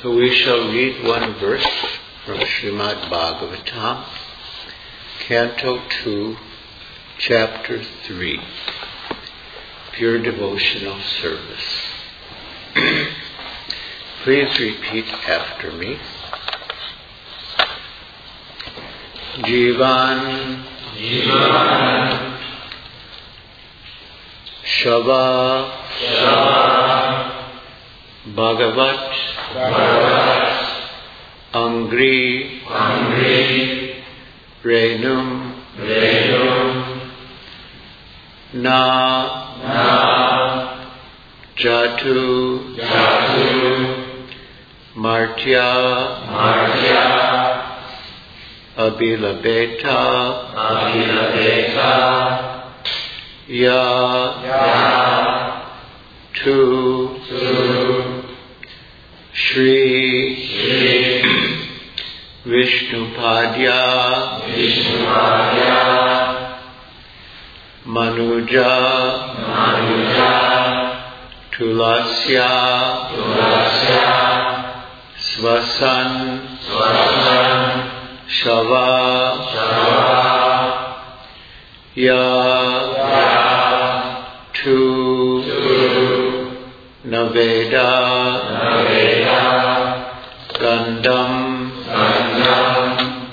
We shall read one verse from Srimad Bhagavatam, Canto 2, Chapter 3, Pure Devotional Service. Please repeat after me. Jivan, Jivan, Shava, Shava, Bhagavat, Bhagavat, Angri, Angri, Renum, Renum, Na, Na, Jatu, Jatu, Martya, Martya, Abhilabheta, Abhilabheta, Ya, Ya, Tu, Tu, Shri, Shri, Vishnupadya, Vishnupadya, Manuja, Manuja, Tulasya, Tulasya, Svasan, Svasan, Shava, Shava, Ya, Ya, Tu, Tu, Naveda, Naveda, Gandham, Gandham.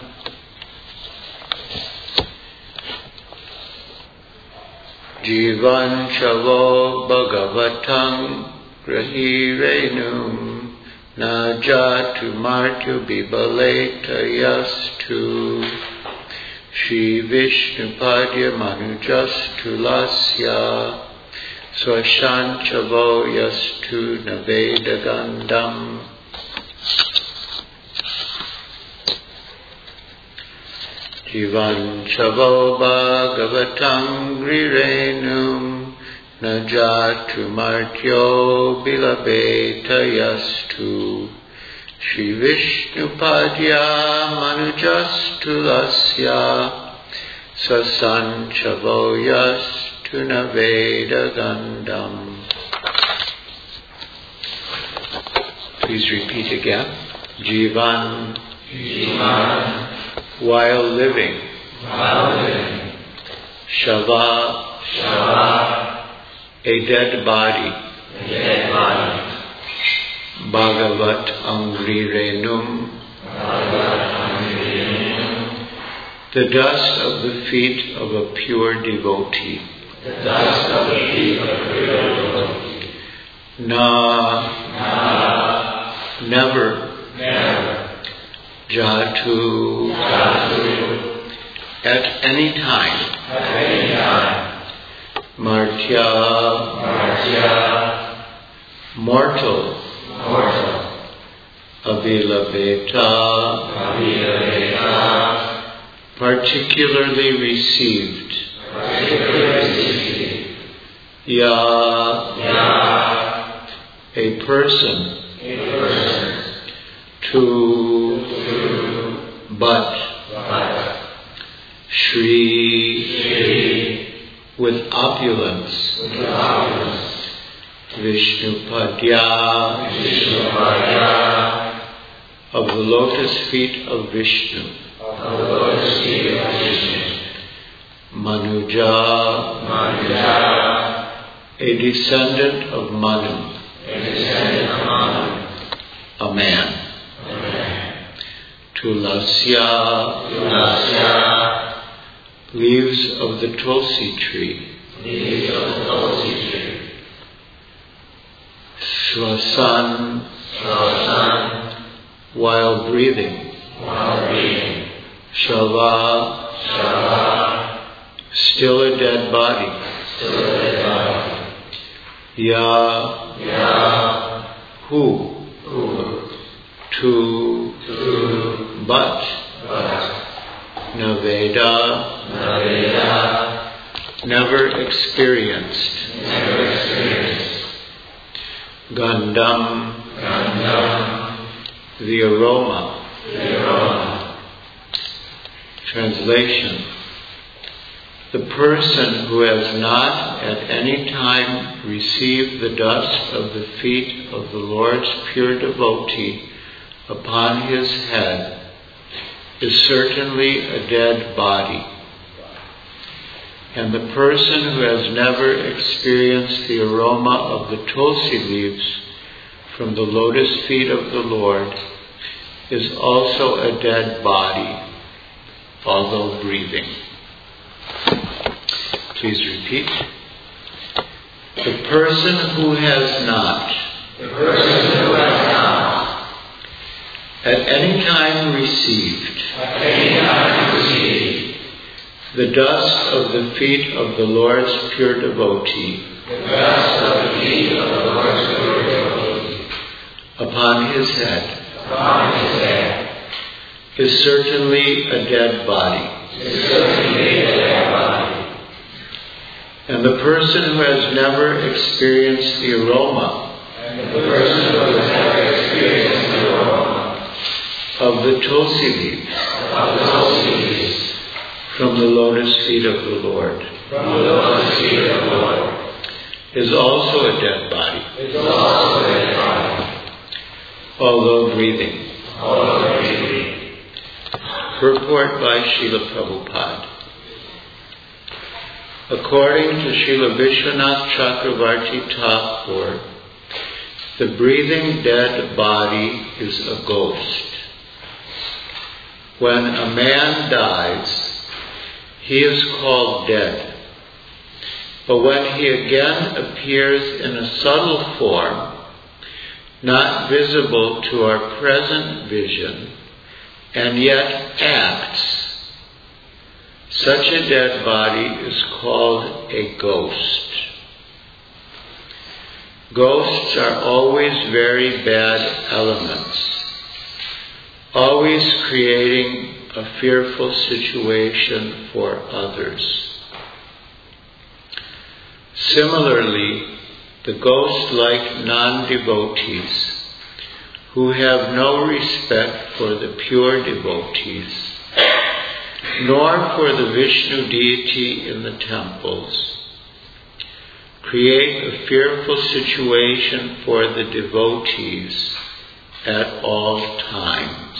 Jivan Shavo Bhagavatam Grahirenum Na Jatu Martyu Bibaleta Yastu Shri Vishnupadya Manujastu Lasya Swashanchavo Yastu Naveda Gandham. Jivan Chavo Bhagavatam Grirenum Najatu Martyo Bilabeta Yastu Shri Vishnupadya Manujastu Lasya Sasan Chavo Yastu Naveda Gandham. Please repeat again. Jivan, Jivan, while living, Shava, Shava, a dead body, Bhagavat Angri Renum, the dust of the feet of a pure devotee, Na, never, Jatu, at any time, Martya, mortal, Abhilabheta, particularly received, Ya, a person, but, Shri, with opulence, Vishnupadya, of the lotus feet of Vishnu, Manuja, a descendant of Manu, a man. Tulasya, leaves of the Tulsi tree. Swasan, while breathing. Shava, still a dead body. Ya, who? Tu, but, Naveda, never experienced. Gandham, the aroma. Translation. The person who has not at any time received the dust of the feet of the Lord's pure devotee upon his head is certainly a dead body. And the person who has never experienced the aroma of the tulsi leaves from the lotus feet of the Lord is also a dead body, although breathing. Please repeat. The person who has not, at any time received, the dust of the feet of the Lord's pure devotee, upon his head, is certainly a dead body. And the person who has never experienced the aroma of the tulsi leaves from the lotus feet of the Lord is also a dead body, although breathing. Purport by Srila Prabhupada. According to Srila Vishwanath Chakravarti Thakur, the breathing dead body is a ghost. When a man dies, he is called dead. But when he again appears in a subtle form, not visible to our present vision, and yet acts, such a dead body is called a ghost. Ghosts are always very bad elements, always creating a fearful situation for others. Similarly, the ghost-like non-devotees who have no respect for the pure devotees, nor for the Vishnu deity in the temples, create a fearful situation for the devotees at all times.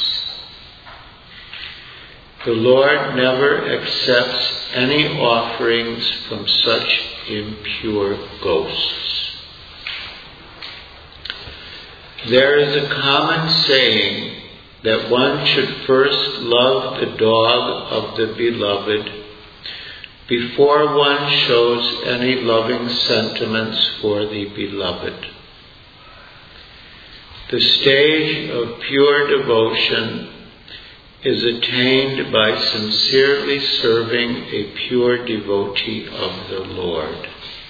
The Lord never accepts any offerings from such impure ghosts. There is a common saying that one should first love the dog of the beloved before one shows any loving sentiments for the beloved. The stage of pure devotion is attained by sincerely serving a pure devotee of the Lord.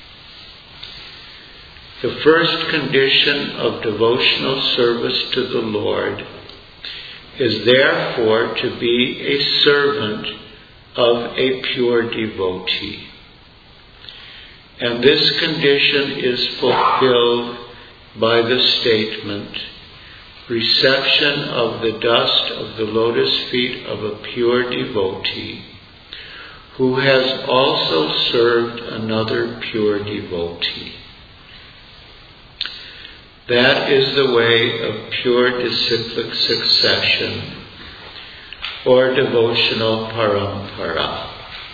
The first condition of devotional service to the Lord is therefore to be a servant of a pure devotee. And this condition is fulfilled by the statement, reception of the dust of the lotus feet of a pure devotee, who has also served another pure devotee. That is the way of pure disciplic succession, or devotional parampara.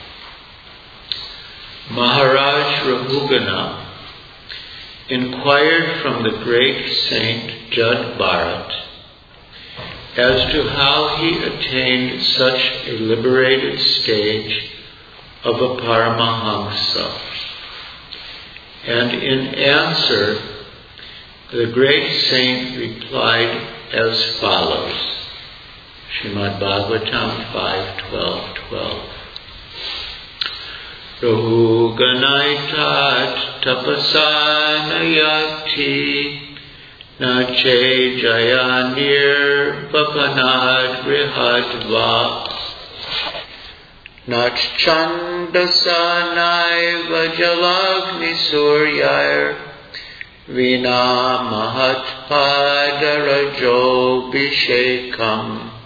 Maharaj Rahugana inquired from the great saint Jad Bharat as to how he attained such a liberated stage of a Paramahamsa. And in answer, the great saint replied as follows. Srimad Bhagavatam 5:12-12. Rahuganaithat tapasanayati nache jayanir papanad grihadva nach chandasanai vajalagni suryayar vina mahat padarajo bhishekam.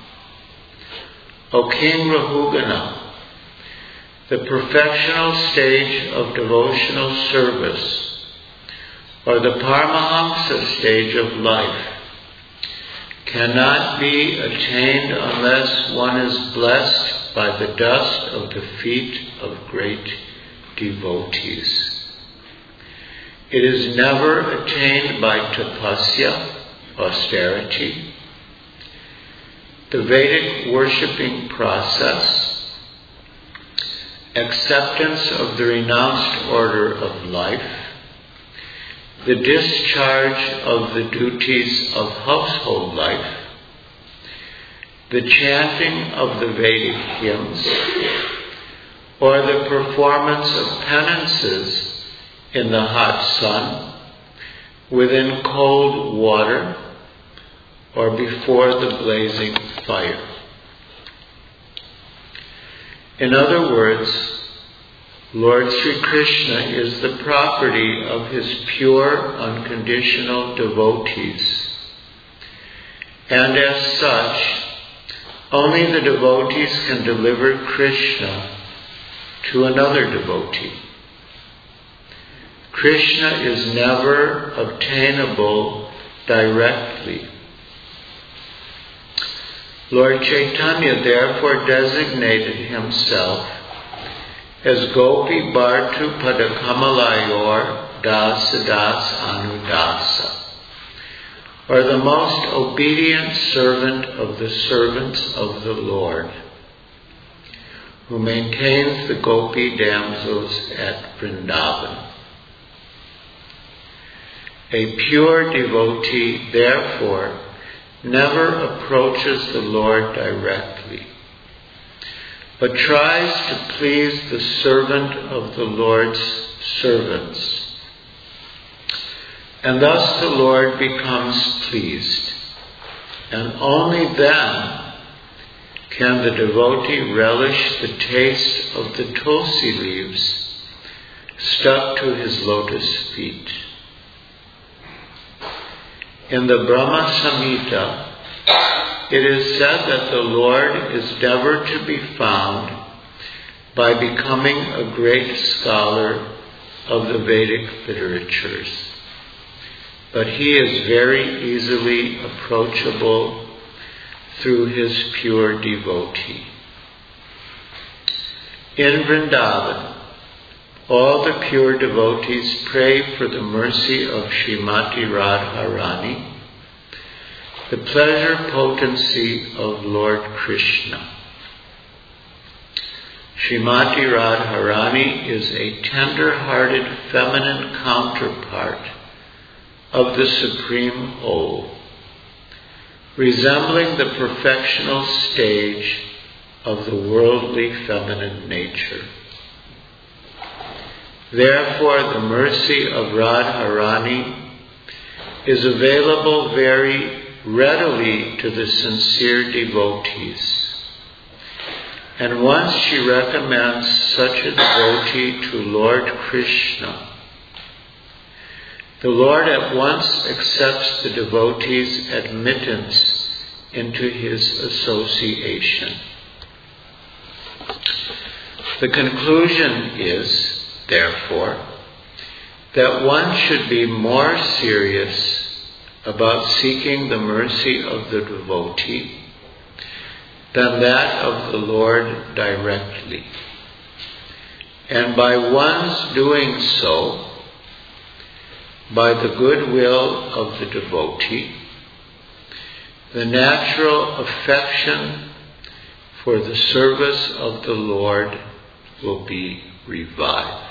O King Rahugana, the perfectional stage of devotional service, or the Paramahamsa stage of life, cannot be attained unless one is blessed by the dust of the feet of great devotees. It is never attained by tapasya, austerity. The Vedic worshipping process, acceptance of the renounced order of life, the discharge of the duties of household life, the chanting of the Vedic hymns, or the performance of penances in the hot sun, within cold water, or before the blazing fire. In other words, Lord Sri Krishna is the property of his pure, unconditional devotees. And as such, only the devotees can deliver Krishna to another devotee. Krishna is never obtainable directly. Lord Chaitanya therefore designated himself as Gopi Bhartu Padakamalayur Dasa Das Anudasa, or the most obedient servant of the servants of the Lord, who maintains the Gopi damsels at Vrindavan. A pure devotee, therefore, never approaches the Lord directly, but tries to please the servant of the Lord's servants. And thus the Lord becomes pleased, and only then can the devotee relish the taste of the tulsi leaves stuck to his lotus feet. In the Brahma Samhita, it is said that the Lord is never to be found by becoming a great scholar of the Vedic literatures, but he is very easily approachable through his pure devotee. In Vrindavan, all the pure devotees pray for the mercy of Srimati Radharani, the pleasure potency of Lord Krishna. Srimati Radharani is a tender-hearted feminine counterpart of the Supreme Whole, resembling the perfectional stage of the worldly feminine nature. Therefore, the mercy of Radharani is available very readily to the sincere devotees. And once she recommends such a devotee to Lord Krishna, the Lord at once accepts the devotee's admittance into his association. The conclusion is, therefore, that one should be more serious about seeking the mercy of the devotee than that of the Lord directly. And by one's doing so, by the goodwill of the devotee, the natural affection for the service of the Lord will be revived.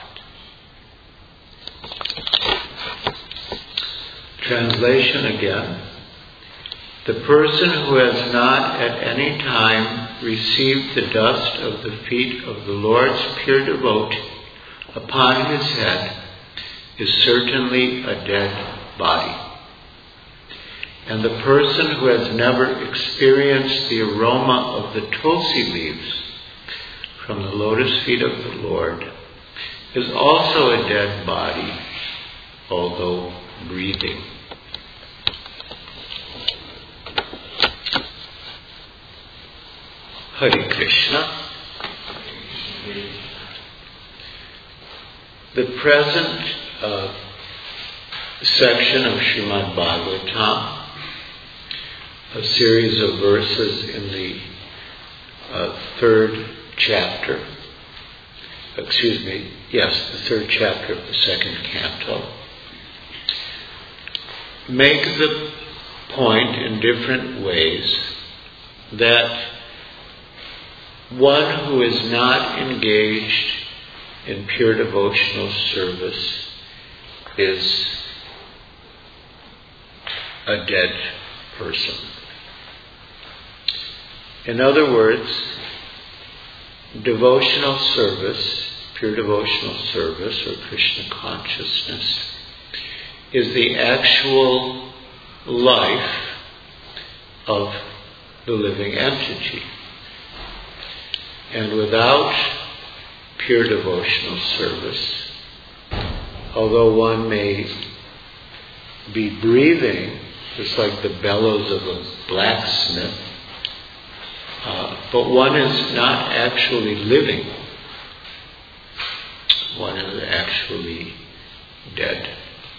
Translation again. The person who has not at any time received the dust of the feet of the Lord's pure devotee upon his head is certainly a dead body. And the person who has never experienced the aroma of the tulsi leaves from the lotus feet of the Lord is also a dead body, although breathing. Hare Krishna. The present section of Srimad Bhagavatam a series of verses in the third chapter. The third chapter of the second canto. Make the point in different ways that one who is not engaged in pure devotional service is a dead person. In other words, devotional service, pure devotional service or Krishna consciousness, is the actual life of the living entity. And without pure devotional service, although one may be breathing, just like the bellows of a blacksmith, but one is not actually living. One is actually dead.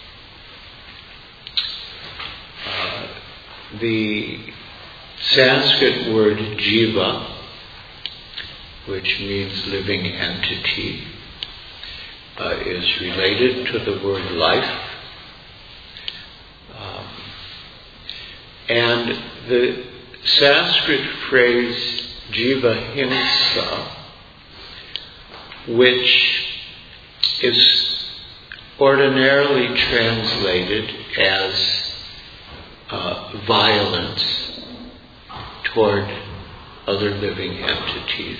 The Sanskrit word jiva, which means living entity, is related to the word life. And the Sanskrit phrase jiva himsa, which is ordinarily translated as violence toward other living entities,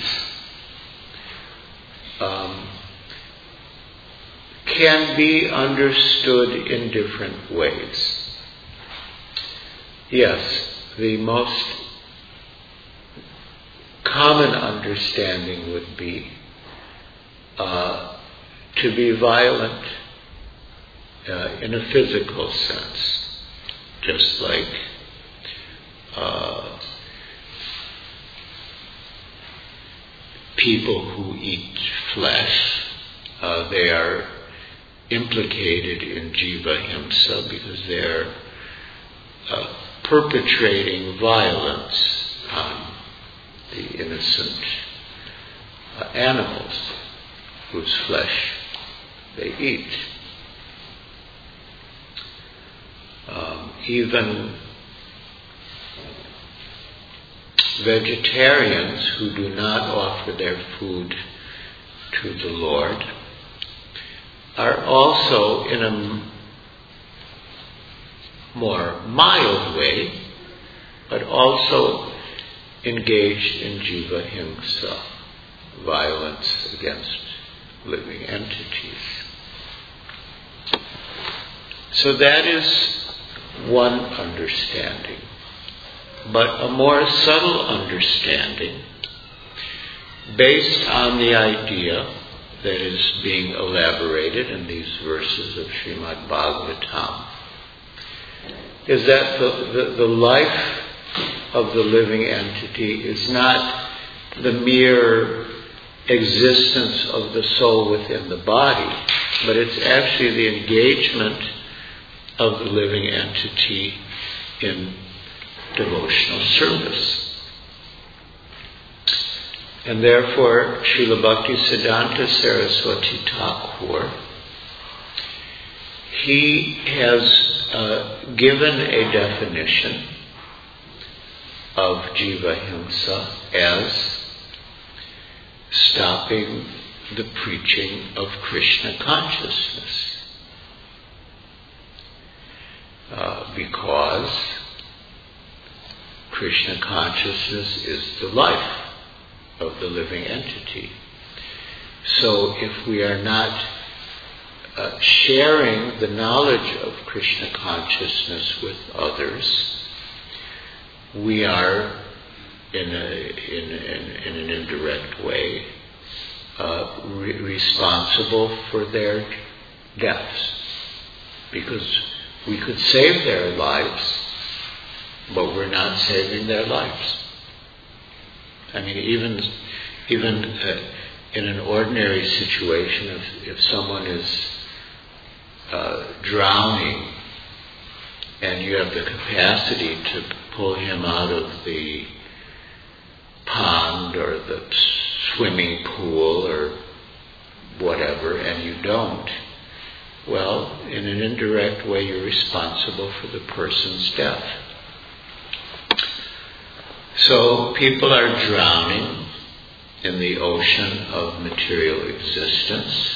can be understood in different ways. Yes, the most common understanding would be to be violent in a physical sense, just like people who eat flesh, they are implicated in jiva himsa because they're perpetrating violence on the innocent animals whose flesh they eat. Even vegetarians who do not offer their food to the Lord are also, in a more mild way, but also engaged in jiva himsa, violence against living entities. So that is one understanding. But a more subtle understanding, based on the idea that is being elaborated in these verses of Srimad Bhagavatam, is that the life of the living entity is not the mere existence of the soul within the body, but it's actually the engagement of the living entity in devotional service. And therefore, Srila Bhaktisiddhanta Saraswati Thakur, he has given a definition of jiva himsa as stopping the preaching of Krishna consciousness. Because Krishna consciousness is the life of the living entity. So if we are not sharing the knowledge of Krishna consciousness with others, we are, in an indirect way, responsible for their deaths. Because we could save their lives, but we're not saving their lives. I mean, even in an ordinary situation, if someone is drowning and you have the capacity to pull him out of the pond or the swimming pool or whatever, and you don't, well, in an indirect way, you're responsible for the person's death. So people are drowning in the ocean of material existence,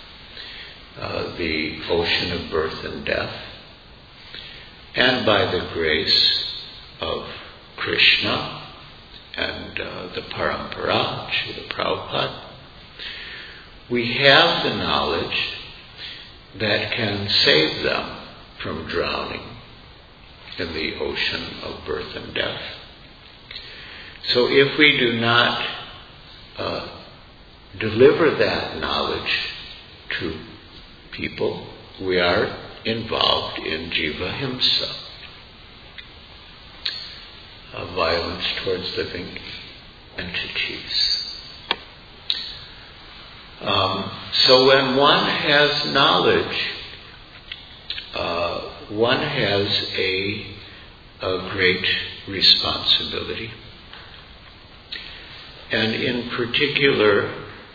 the ocean of birth and death, and by the grace of Krishna and the Parampara, Srila Prabhupada, we have the knowledge that can save them from drowning in the ocean of birth and death. So if we do not deliver that knowledge to people, we are involved in jiva himsa, violence towards living entities. So when one has knowledge, one has a great responsibility. And in particular,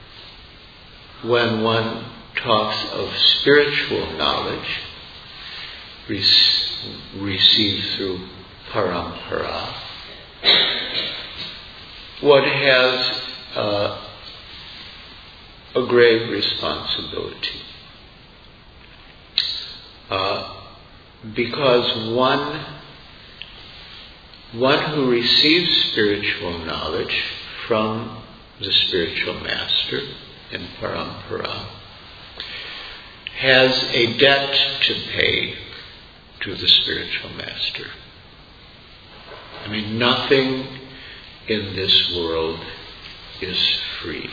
when one talks of spiritual knowledge received through parampara, one has a grave responsibility. Because one who receives spiritual knowledge from the spiritual master in parampara has a debt to pay to the spiritual master. I mean, nothing in this world is free.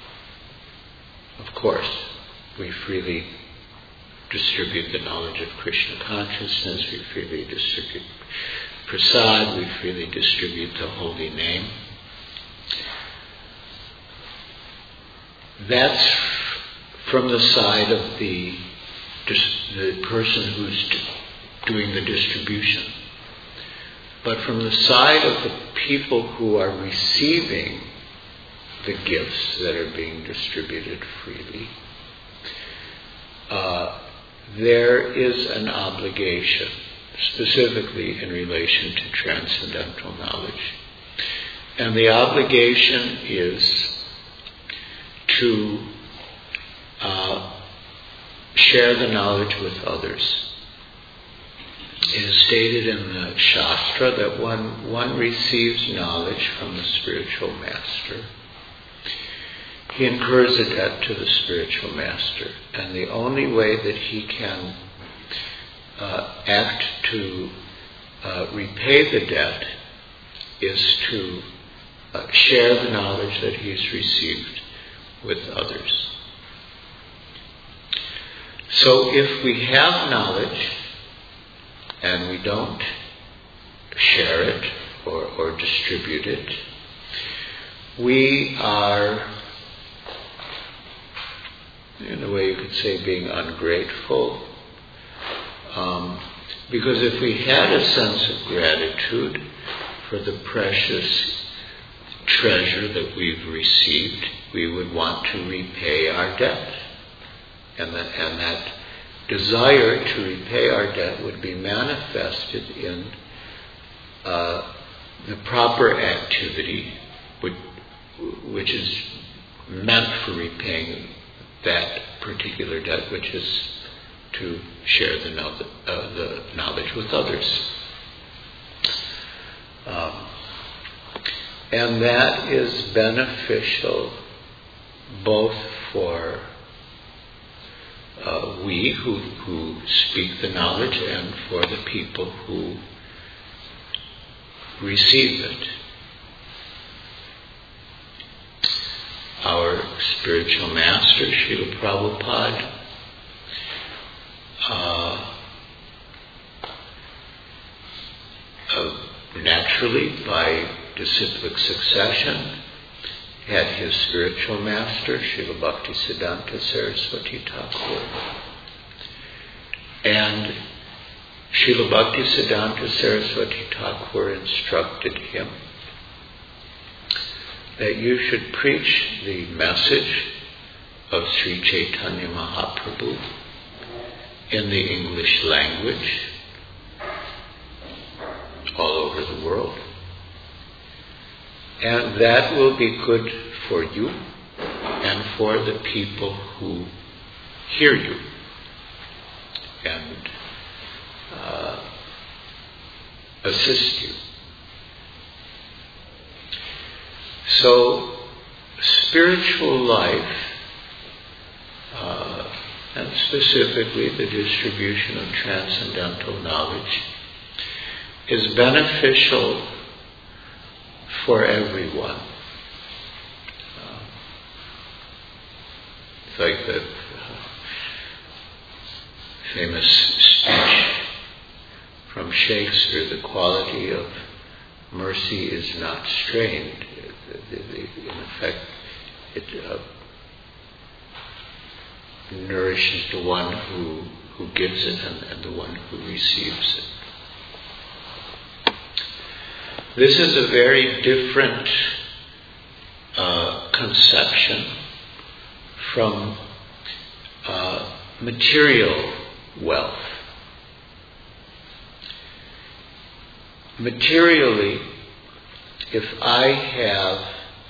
Of course, we freely distribute the knowledge of Krishna consciousness, we freely distribute prasad, we freely distribute the holy name. That's from the side of the person who's doing the distribution. But from the side of the people who are receiving the gifts that are being distributed freely, there is an obligation, specifically in relation to transcendental knowledge. And the obligation is to share the knowledge with others. It is stated in the Shastra that one receives knowledge from the spiritual master. He incurs a debt to the spiritual master, and the only way that he can act to repay the debt is to share the knowledge that he's received with others. So if we have knowledge and we don't share it or distribute it, we are, in a way you could say, being ungrateful. Because if we had a sense of gratitude for the precious treasure that we've received, we would want to repay our debt. And that desire to repay our debt would be manifested in the proper activity which is meant for repaying that particular debt, which is to share the knowledge with others. And that is beneficial both for we who speak the knowledge and for the people who receive it. Our spiritual master, Srila Prabhupada, naturally, by disciplic succession, had his spiritual master, Srila Bhaktisiddhanta Saraswati Thakur. And Srila Bhaktisiddhanta Saraswati Thakur instructed him that you should preach the message of Sri Chaitanya Mahaprabhu in the English language all over the world. And that will be good for you and for the people who hear you and assist you. So, spiritual life, and specifically the distribution of transcendental knowledge, is beneficial for everyone. It's like the famous speech from Shakespeare, the quality of mercy is not strained. In effect, it nourishes the one who gives it and the one who receives it. This is a very different conception from material wealth. Materially, if I have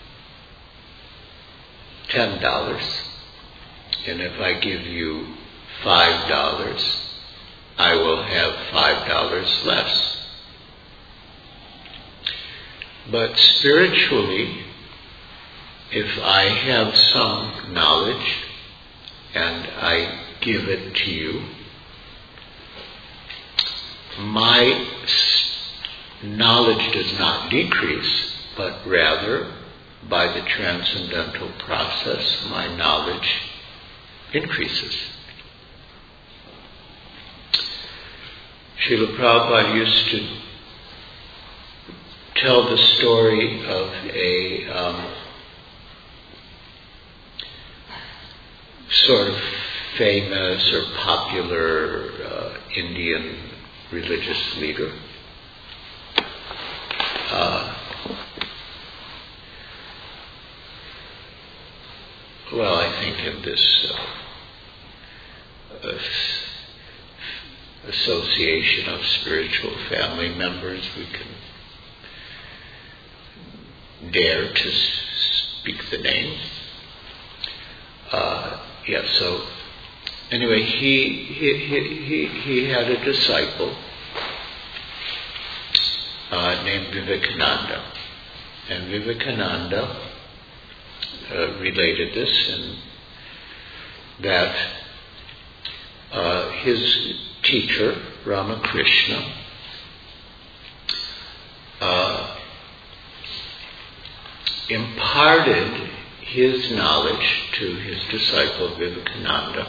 $10 and if I give you $5, I will have $5 less. But spiritually, if I have some knowledge and I give it to you, my knowledge does not decrease, but rather, by the transcendental process, my knowledge increases. Srila Prabhupada used to tell the story of a sort of famous or popular Indian religious leader. Well, I think in this association of spiritual family members, we can dare to speak the name. So anyway, he had a disciple named Vivekananda, and Vivekananda related this, and that his teacher Ramakrishna imparted his knowledge to his disciple Vivekananda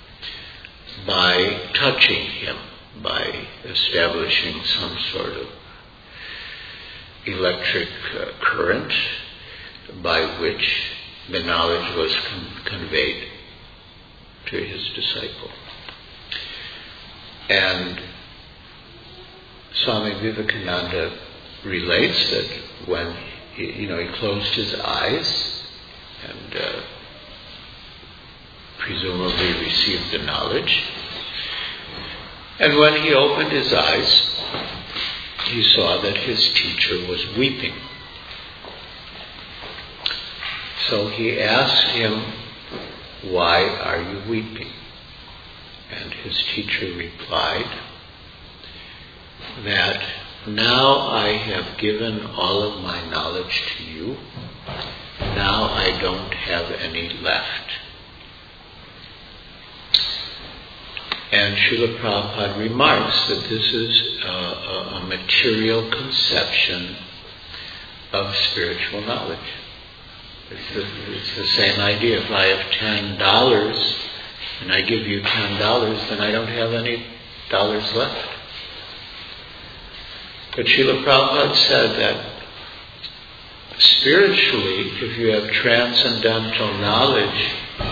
by touching him, by establishing some sort of electric current by which the knowledge was conveyed to his disciple. And Swami Vivekananda relates that when he closed his eyes and presumably received the knowledge, and when he opened his eyes, he saw that his teacher was weeping. So he asked him, "Why are you weeping?" And his teacher replied that, "Now I have given all of my knowledge to you. Now I don't have any left." And Srila Prabhupada remarks that this is a material conception of spiritual knowledge. It's the same idea. If I have $10 and I give you $10, then I don't have any dollars left. But Srila Prabhupada said that spiritually, if you have transcendental knowledge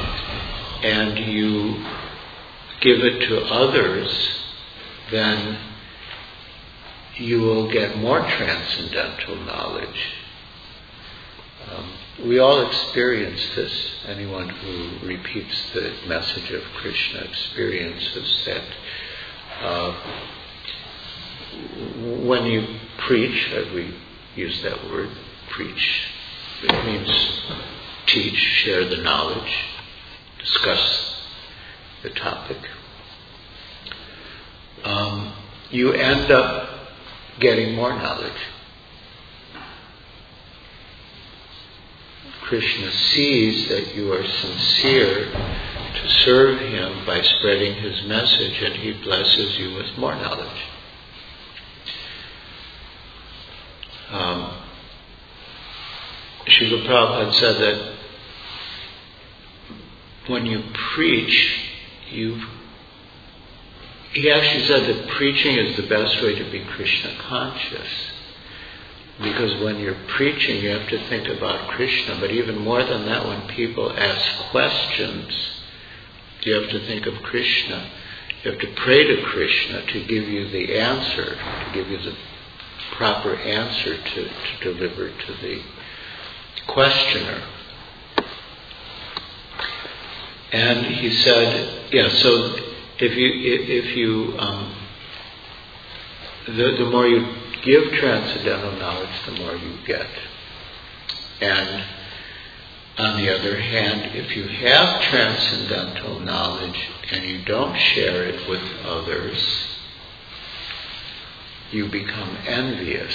and you give it to others, then you will get more transcendental knowledge. We all experience this. Anyone who repeats the message of Krishna experiences that when you preach, we use that word, preach, it means teach, share the knowledge, discuss the topic. You end up getting more knowledge. Krishna sees that you are sincere to serve him by spreading his message, and he blesses you with more knowledge. Srila Prabhupada said that when you preach, he actually said that preaching is the best way to be Krishna conscious. Because when you're preaching, you have to think about Krishna. But even more than that, when people ask questions, you have to think of Krishna. You have to pray to Krishna to give you the answer, to give you the proper answer to deliver to the questioner. And he said, so if you the more you give transcendental knowledge, the more you get. And on the other hand, if you have transcendental knowledge and you don't share it with others, you become envious.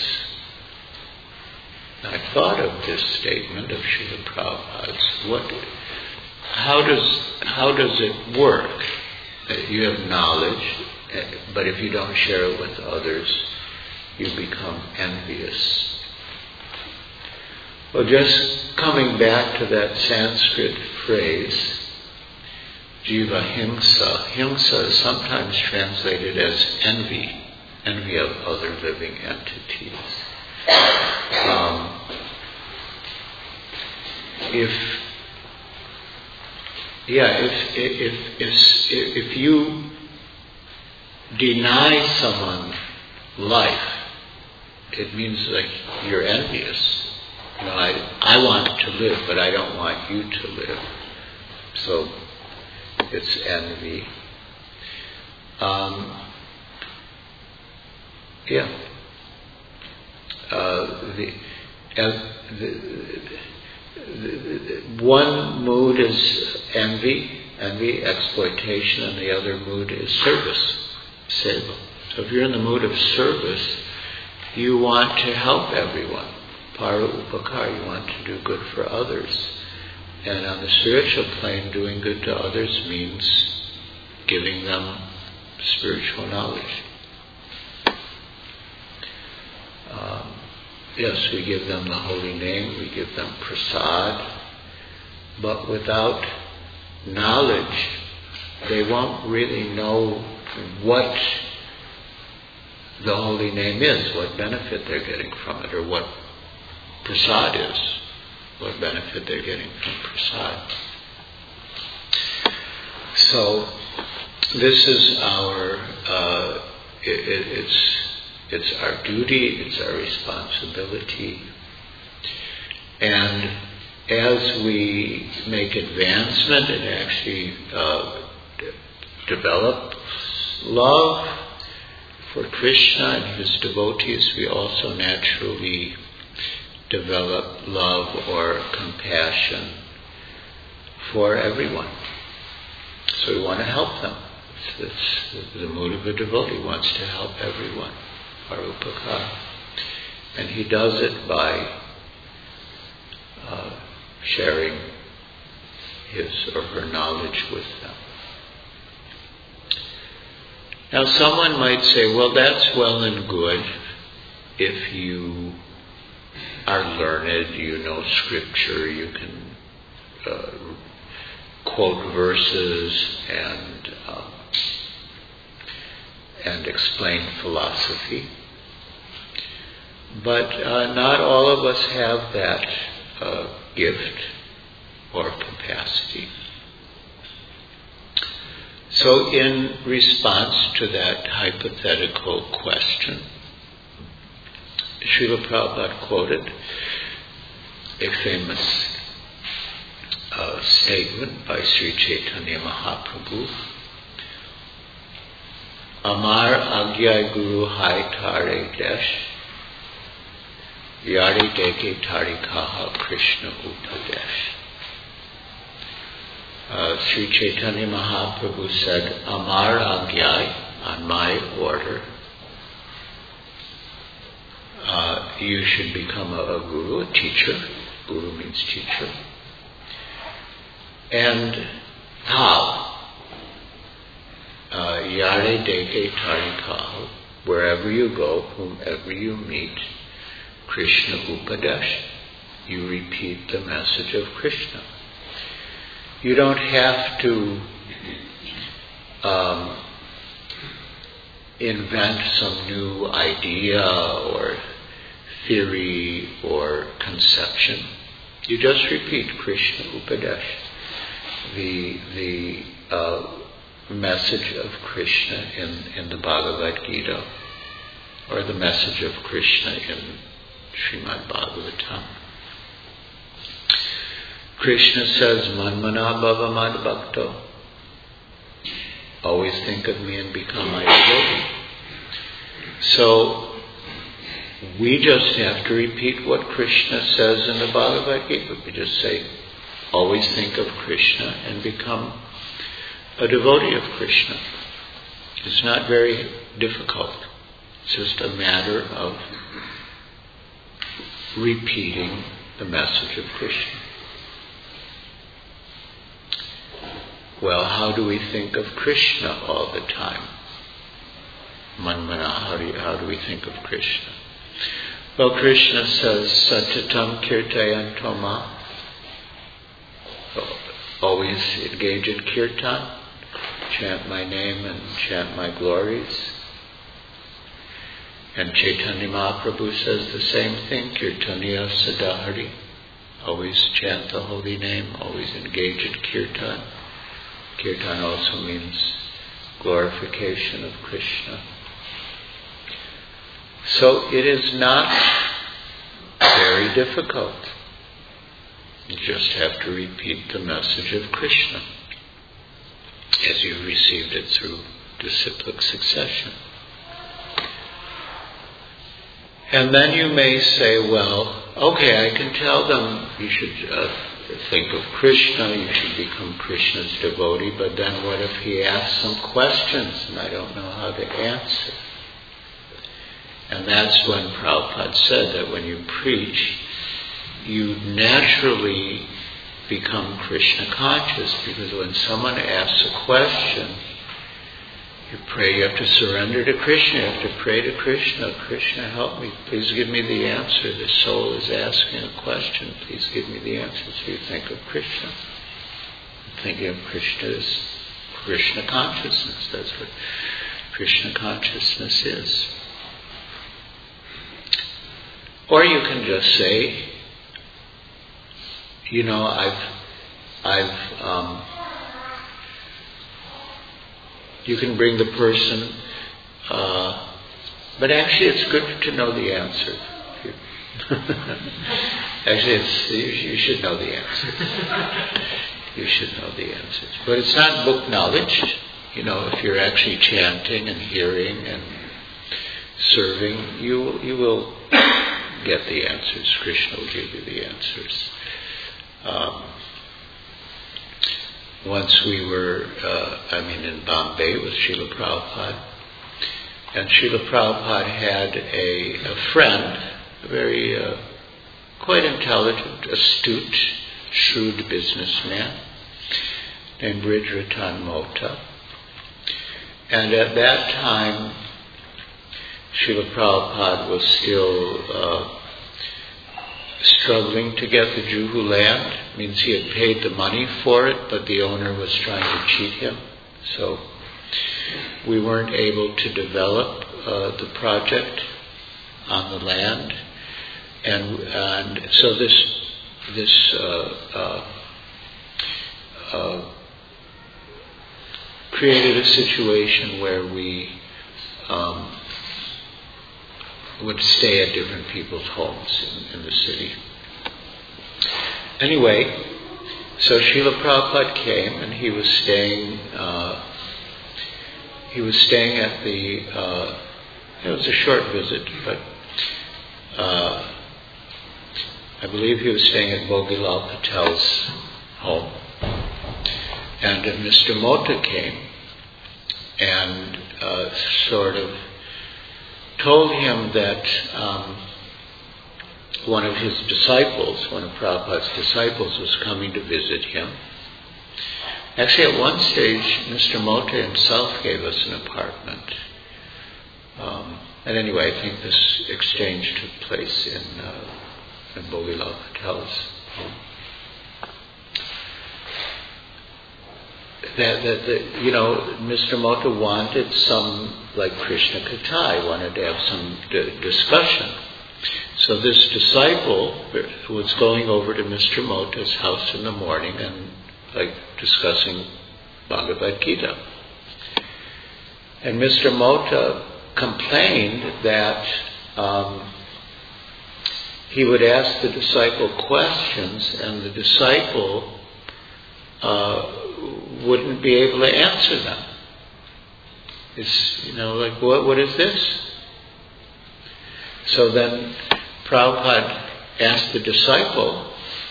I thought of this statement of Srila Prabhupada's. How does it work? You have knowledge, but if you don't share it with others, you become envious. Well, just coming back to that Sanskrit phrase, jiva himsa. Himsa is sometimes translated as envy of other living entities. If you deny someone life, it means like you're envious. I want to live, but I don't want you to live. So it's envy. One mood is envy, exploitation, and the other mood is service, seva. So if you're in the mood of service, you want to help everyone. Para upakar, you want to do good for others. And on the spiritual plane, doing good to others means giving them spiritual knowledge. Yes, we give them the holy name, we give them prasad, but without knowledge, they won't really know what the holy name is, what benefit they're getting from it, or what prasad is, what benefit they're getting from prasad. So this is our, it's our duty, it's our responsibility. And as we make advancement and actually develop love for Krishna and his devotees, we also naturally develop love or compassion for everyone. So we want to help them. It's the mood of a devotee, wants to help everyone. Parupakar. And he does it by sharing his or her knowledge with them. Now someone might say, well, that's well and good if you are learned, you know scripture, you can quote verses and explain philosophy. But not all of us have that gift or capacity. So in response to that hypothetical question Srila Prabhupada quoted a famous statement by Sri Chaitanya Mahaprabhu. Amar Agyai Guru Hai Tare Desh Yari Deke Tarikaha Krishna Upadesh. Sri Chaitanya Mahaprabhu said, Amar Agyai, on my order, you should become a guru, a teacher. Guru means teacher. And how? Yare Deke Tarikaha, wherever you go, whomever you meet, Krishna Upadesh, you repeat the message of Krishna. You don't have to invent some new idea or theory or conception. You just repeat Krishna Upadesh, the message of Krishna in the Bhagavad Gita, or the message of Krishna in Srimad Bhagavatam. Krishna says, Manmana Bhava Mad Bhakto. Always think of me and become my devotee. So, we just have to repeat what Krishna says in the Bhagavad Gita. We just say, always think of Krishna and become a devotee of Krishna. It's not very difficult. It's just a matter of repeating the message of Krishna. Well, how do we think of Krishna all the time? Manmana, how do we think of Krishna? Well, Krishna says, Satatam Kirtayan Toma. Always engage in kirtan, chant my name and chant my glories. And Chaitanya Mahaprabhu says the same thing, Kirtaniya Sadahari. Always chant the holy name, always engage in kirtan. Kirtan also means glorification of Krishna. So it is not very difficult. You just have to repeat the message of Krishna as you received it through disciplic succession. And then you may say, well, okay, I can tell them you should think of Krishna, you should become Krishna's devotee, but then what if he asks some questions and I don't know how to answer? And that's when Prabhupada said that when you preach, you naturally become Krishna conscious, because when someone asks a question, you pray, you have to surrender to Krishna, you have to pray to Krishna, Krishna help me, please give me the answer, the soul is asking a question, please give me the answer. So you think of Krishna. Thinking of Krishna is Krishna consciousness, that's what Krishna consciousness is. Or you can just say, you know, you can bring the person, but actually it's good to know the answer. Actually, you should know the answer. You should know the answers. But it's not book knowledge. You know, if you're actually chanting and hearing and serving, you will get the answers. Krishna will give you the answers. Once we were, in Bombay with Srila Prabhupada, and Srila Prabhupada had a friend, a very quite intelligent, astute, shrewd businessman named Ridhratan Mota. And at that time, Srila Prabhupada was still struggling to get the Juhu land. Means he had paid the money for it, but the owner was trying to cheat him. So we weren't able to develop the project on the land, and so this created a situation where we would stay at different people's homes in the city. Anyway, so Srila Prabhupada came, and he was staying at the, it was a short visit, but I believe he was staying at Bogilal Patel's home. And Mr. Mota came and sort of told him that one of his disciples, one of Prabhupada's disciples, was coming to visit him. Actually, at one stage, Mr. Mota himself gave us an apartment. And anyway, I think this exchange took place in Bogilal Patel's home. Mr. Mota wanted some, like Krishna Katha, wanted to have some discussion. So this disciple was going over to Mr. Mota's house in the morning and discussing Bhagavad Gita. And Mr. Mota complained that he would ask the disciple questions, and the disciple wouldn't be able to answer them. It's, what is this? So then Prabhupada asked the disciple,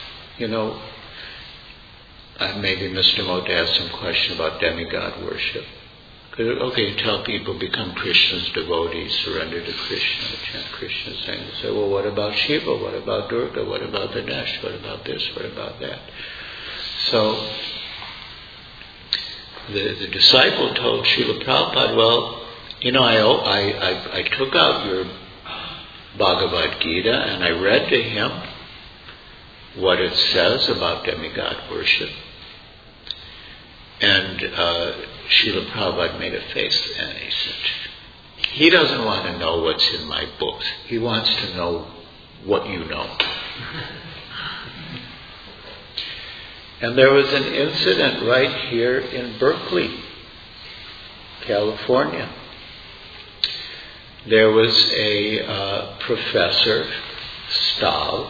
maybe Mr. Mota asked some question about demigod worship. Okay, tell people become Krishna's devotees, surrender to Krishna, chant Krishna's name. Say, well, what about Shiva? What about Durga? What about Ganesh? What about this? What about that? So the disciple told Srila Prabhupada, well, I took out your Bhagavad Gita and I read to him what it says about demigod worship. And Srila Prabhupada made a face and he said, he doesn't want to know what's in my books. He wants to know what you know. And there was an incident right here in Berkeley, California. There was a professor, Stahl,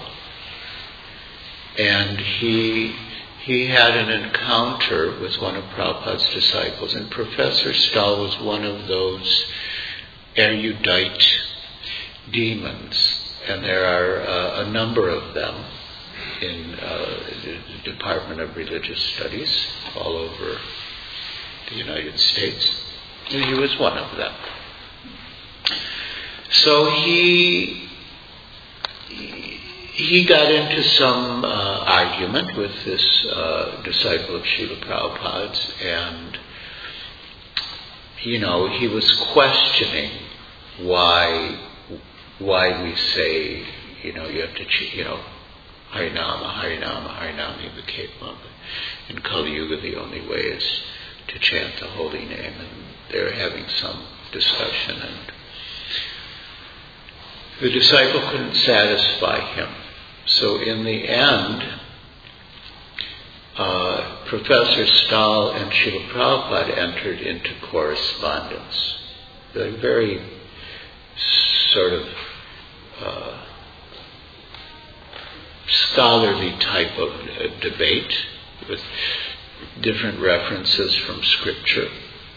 and he had an encounter with one of Prabhupada's disciples. And Professor Stahl was one of those erudite demons, and there are a number of them in the Department of Religious Studies all over the United States. And he was one of them. So he got into some argument with this disciple of Srila Prabhupada's, and he was questioning why we say you have to Harinama, Harinama, Harinama. He became in Kali Yuga the only way is to chant the holy name, and they're having some discussion, and the disciple couldn't satisfy him. So in the end, Professor Stahl and Srila Prabhupada entered into correspondence. A very sort of scholarly type of debate with different references from Scripture.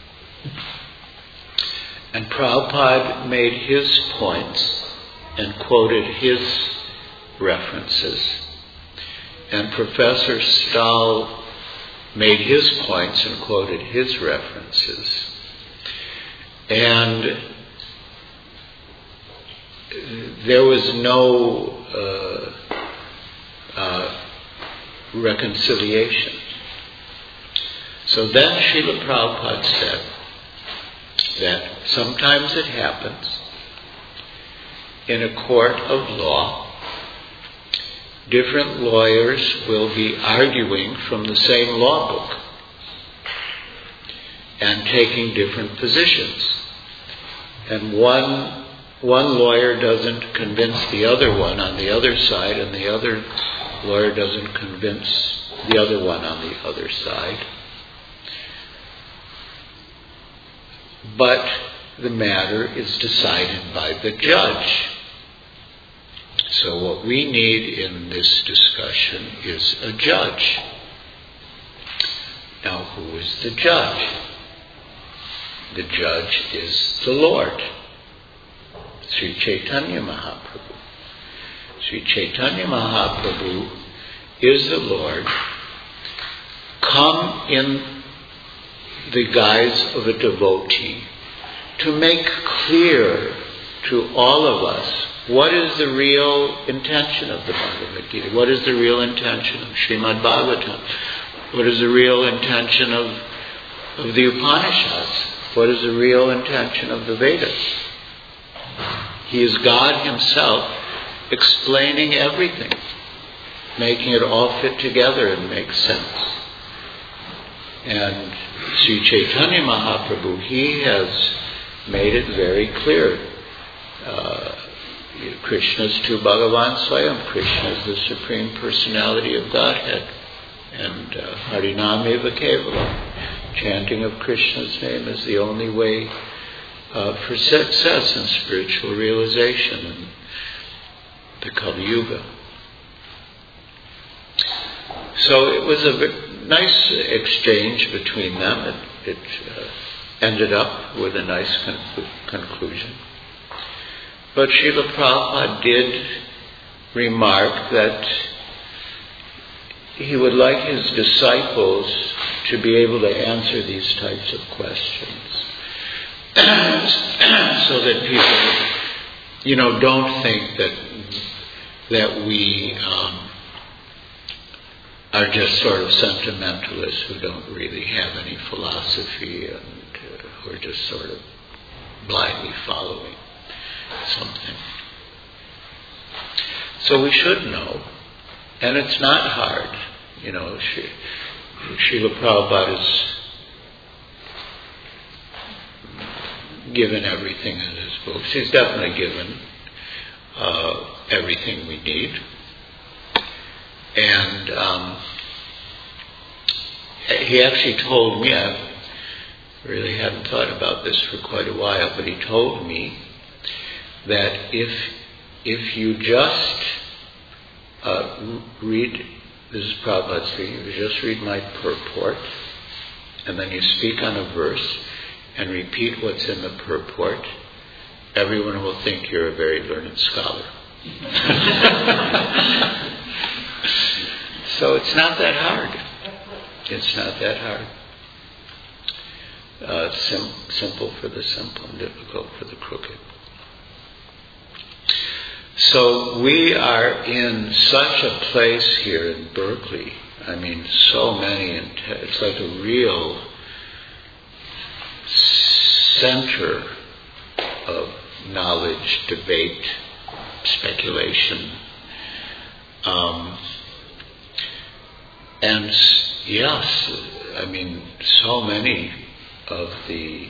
And Prabhupada made his points and quoted his references. And Professor Stahl made his points and quoted his references. And there was no reconciliation. So then Srila Prabhupada said that sometimes it happens in a court of law, different lawyers will be arguing from the same law book and taking different positions. And one lawyer doesn't convince the other one on the other side, and the other lawyer doesn't convince the other one on the other side. But the matter is decided by the judge. So what we need in this discussion is a judge. Now, who is the judge? The judge is the Lord, Sri Chaitanya Mahaprabhu. Sri Chaitanya Mahaprabhu is the Lord, come in the guise of a devotee to make clear to all of us what is the real intention of the Bhagavad Gita, what is the real intention of Srimad Bhagavatam, what is the real intention of the Upanishads, what is the real intention of the Vedas. He is God Himself explaining everything, making it all fit together and make sense. And Sri Chaitanya Mahaprabhu, He has made it very clear. Krishna's to Bhagavan Swayam. Krishna is the Supreme Personality of Godhead. And Harinam Eva Kevalam. Chanting of Krishna's name is the only way for success and spiritual realization in the Kali Yuga. So it was a nice exchange between them. It ended up with a nice conclusion. But Srila Prabhupada did remark that he would like his disciples to be able to answer these types of questions so that people, don't think that we are just sort of sentimentalists who don't really have any philosophy and who are just sort of blindly following something. So we should know, and it's not hard. Srila Prabhupada has given everything in his books. He's definitely given everything we need. And he actually told me, I really hadn't thought about this for quite a while, but he told me that if you just read, this is Prabhupada's thing, if you just read my purport, and then you speak on a verse, and repeat what's in the purport, everyone will think you're a very learned scholar. So it's not that hard. It's not that hard. Simple for the simple and difficult for the crooked. So we are in such a place here in Berkeley. I mean, so many. It's like a real center of knowledge, debate, speculation. And yes, I mean, so many of the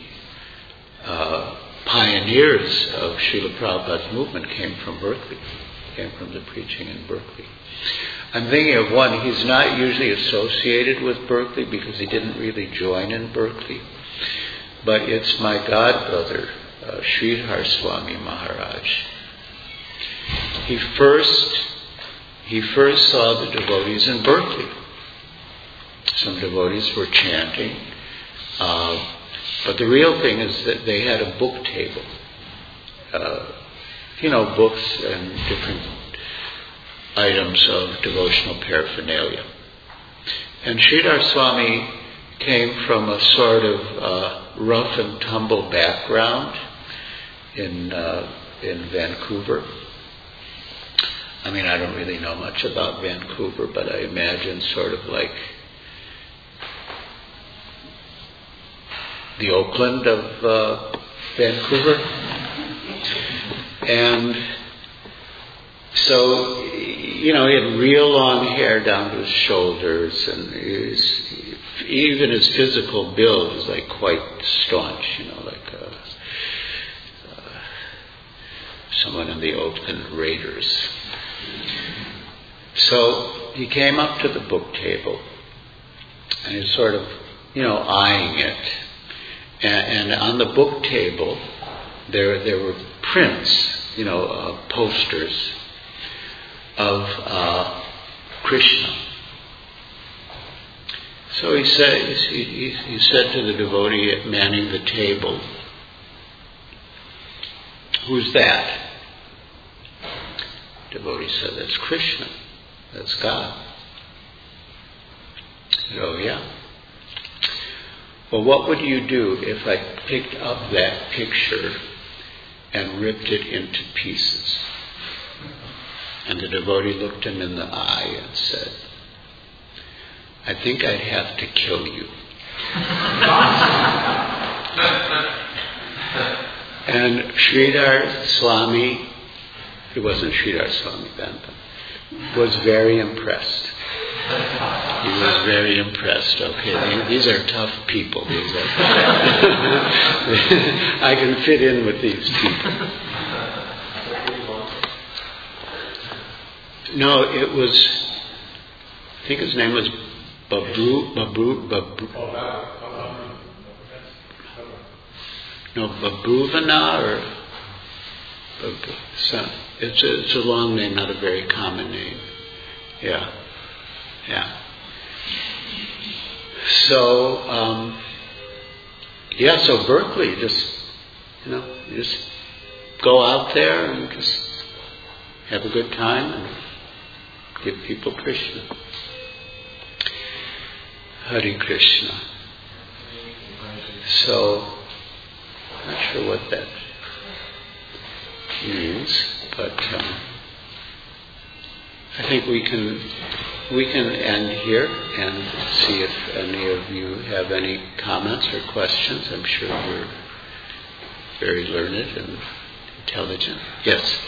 pioneers of Srila Prabhupada's movement came from Berkeley, came from the preaching in Berkeley. I'm thinking of one, he's not usually associated with Berkeley because he didn't really join in Berkeley, but it's my godbrother, Sridhar Swami Maharaj. He first saw the devotees in Berkeley. Some devotees were chanting, but the real thing is that they had a book table. Books and different items of devotional paraphernalia. And Sridhar Swami came from a sort of rough and tumble background in Vancouver. I mean, I don't really know much about Vancouver, but I imagine sort of like the Oakland of Vancouver. And so, he had real long hair down to his shoulders, and even his physical build was like quite staunch, like someone in the Oakland Raiders. So he came up to the book table, and he's sort of, eyeing it. And on the book table there were prints, posters of Krishna. So he said to the devotee manning the table, "Who's that?" The devotee said, "That's Krishna. That's God." He said, "Oh yeah. Well, what would you do if I picked up that picture and ripped it into pieces?" And the devotee looked him in the eye and said, "I think I'd have to kill you." And Sridhar Swami, it wasn't Sridhar Swami then, was very impressed. He was very impressed. Okay, these are tough people. I can fit in with these people. No, it was, I think his name was Babru. No, Babuvana or it's a long name, not a very common name. Yeah. So, so Berkeley, just go out there and just have a good time and give people Krishna. Hare Krishna. So, I'm not sure what that means, but I think we can end here and see if any of you have any comments or questions. I'm sure you're very learned and intelligent. Yes.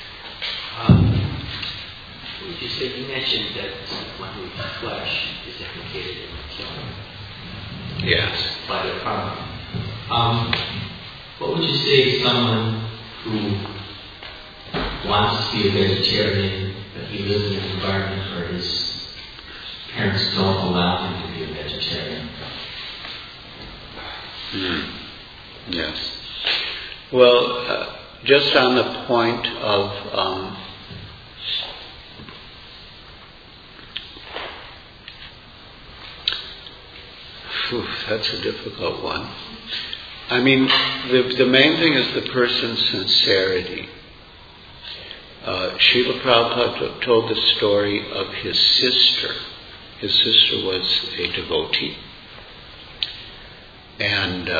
You mentioned that someone who eats flesh is implicated in killing. Yes. By their karma. What would you say to someone who wants to be a vegetarian, but he lives in an environment where his parents don't allow him to be a vegetarian? Yes. Well, just on the point of that's a difficult one. I mean, the main thing is the person's sincerity. Srila Prabhupada told the story of his sister. His sister was a devotee. And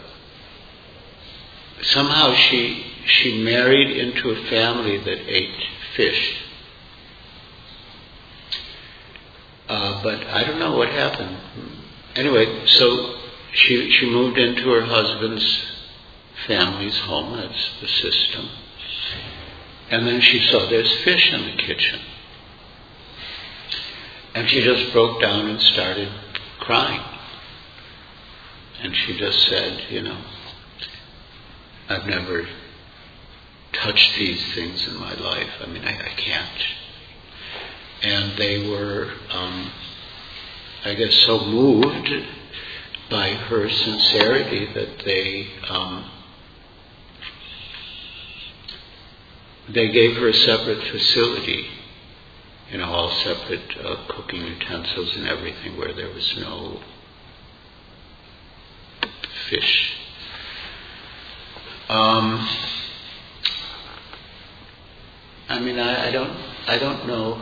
somehow she married into a family that ate fish. But I don't know what happened. Anyway, so she moved into her husband's family's home. That's the system. And then she saw there's fish in the kitchen. And she just broke down and started crying. And she just said, I've never touched these things in my life. I mean, I can't. And they were, I guess, so moved by her sincerity that they gave her a separate facility, all separate cooking utensils and everything, where there was no fish. I mean, I don't know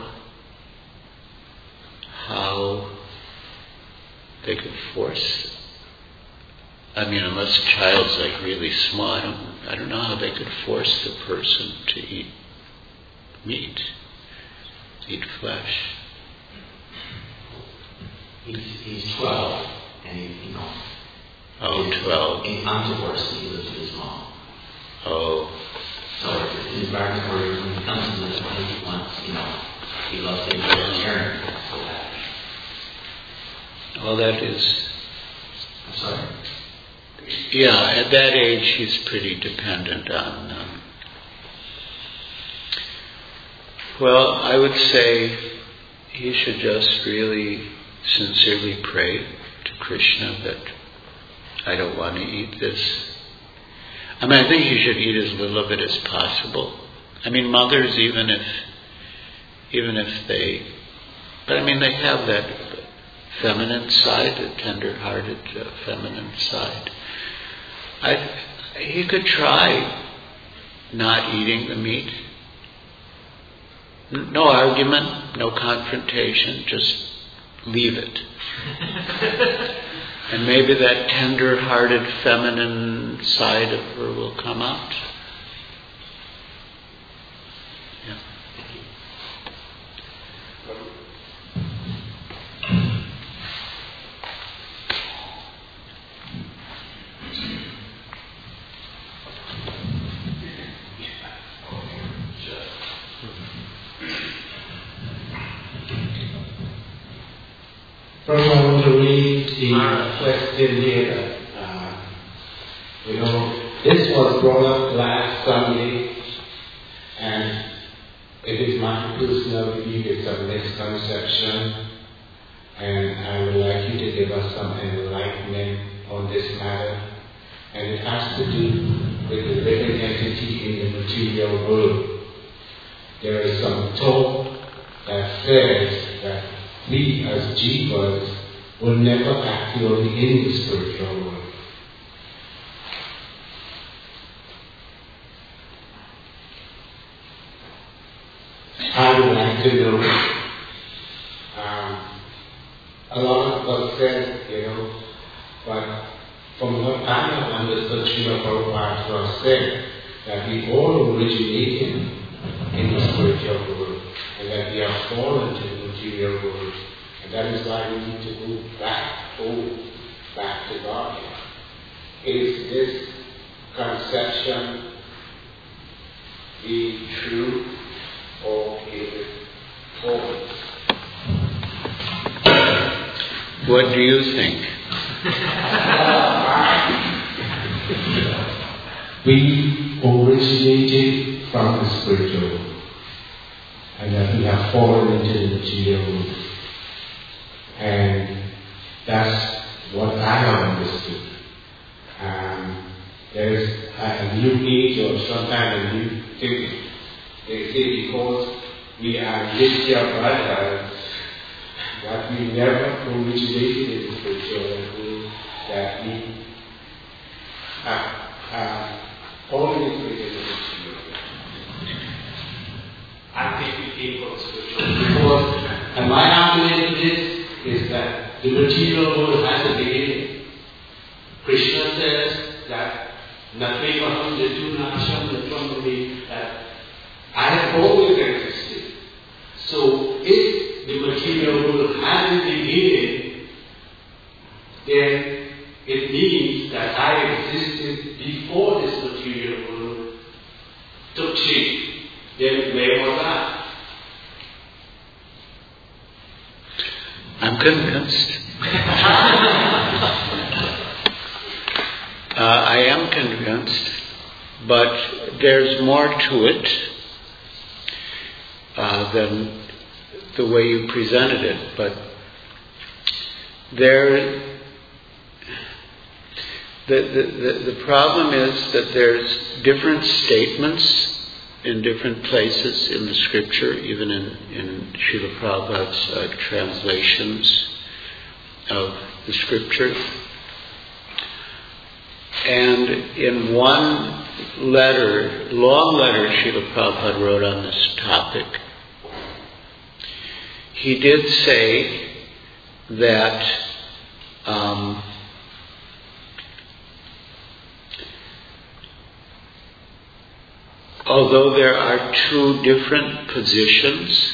how they could force. I mean, unless the child's like really small, I don't know how they could force the person to eat meat, eat flesh. He's 12, and he Oh, 12. He's undivorced, and he lives with his mom. Oh. So it's an environment where when he comes to this place, he wants, he loves being vegetarian. So that. Well, that is. I'm sorry. Yeah, at that age, he's pretty dependent on. Well, I would say he should just really sincerely pray to Krishna that I don't want to eat this. I mean, I think he should eat as little of it as possible. I mean, mothers, even if they, but I mean, they have that feminine side, the tender-hearted feminine side. He could try not eating the meat. No argument, no confrontation, just leave it. And maybe that tender-hearted feminine side of her will come out. Yeah. First, I want to read the question here. This was brought up last Sunday, and it is my personal belief it's a misconception, and I would like you to give us some enlightenment on this matter. And it has to do with the living entity in the material world. There is some talk that says that we as jivas will never actually in the spiritual world. I would like to know, a lot of us said, but from what I have understood, Srila Prabhupada said that we all originated in the spiritual world and that we are fallen to the material world. And that is why we need to move back to God. Is this conception be true or is it false? What do you think? We originated from the spiritual world and that we have fallen into the material world. And that's what I have understood. There is a new age or sometimes a new thing. They say because we are Nitya brothers, that we never originated in the spiritual world, that we have fallen into the spiritual world. I think we came from the spiritual world. And my argument in this is that the material world has a beginning. Krishna says that that I have always existed. So if the material world has a beginning, then it means that I existed before this material world took shape. Then where was I? I'm convinced. I am convinced, but there's more to it than the way you presented it. But the problem is that there's different statements in different places in the scripture, even in Srila Prabhupada's translations of the scripture. And in one letter, long letter Srila Prabhupada wrote on this topic, he did say that although there are two different positions,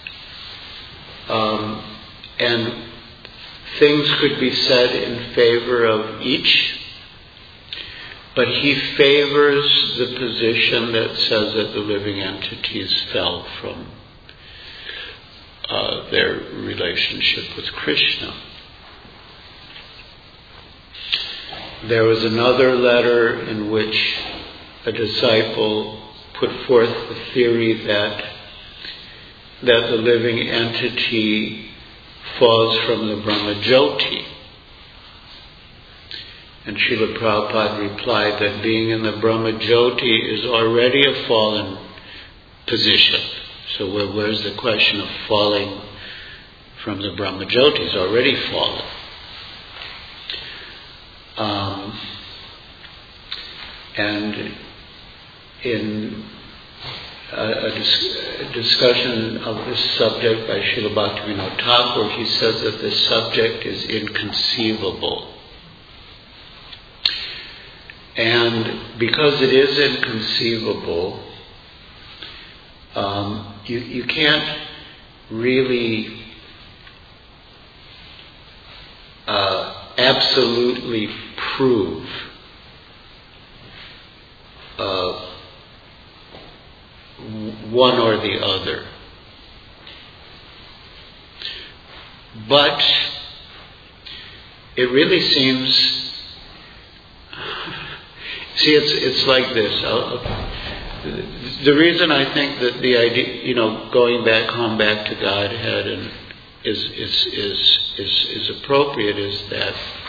and things could be said in favor of each, but he favors the position that says that the living entities fell from their relationship with Krishna. There was another letter in which a disciple put forth the theory that the living entity falls from the Brahmajyoti. And Srila Prabhupada replied that being in the Brahmajyoti is already a fallen position. So where's the question of falling from the Brahmajyoti? It's already fallen. And in a discussion of this subject by Srila Bhaktivinoda Thakur, he says that this subject is inconceivable. And because it is inconceivable, you can't really absolutely prove one or the other. But it really seems, see, it's like this. The reason I think that the idea, going back to Godhead and is appropriate is that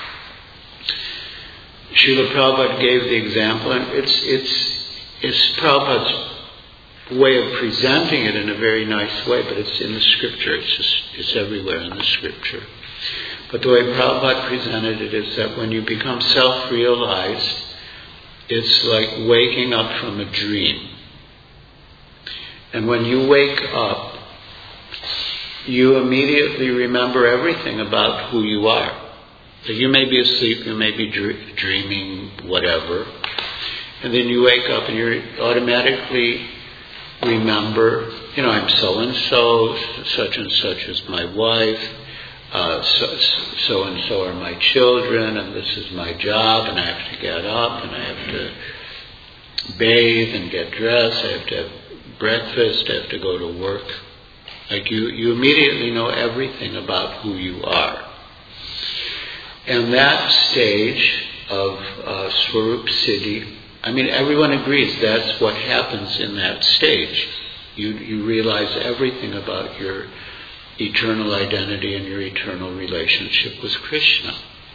Srila Prabhupada gave the example, and it's Prabhupada's way of presenting it in a very nice way, but it's in the scripture. It's everywhere in the scripture. But the way Prabhupada presented it is that when you become self-realized, it's like waking up from a dream. And when you wake up, you immediately remember everything about who you are. So you may be asleep, you may be dreaming, whatever. And then you wake up and you automatically remember, I'm so-and-so, such and such is my wife, so-and-so are my children, and this is my job, and I have to get up, and I have to bathe and get dressed, I have to have breakfast, I have to go to work. Like you immediately know everything about who you are. And that stage of Swarup Siddhi, everyone agrees that's what happens in that stage. You realize everything about your eternal identity and your eternal relationship with Krishna.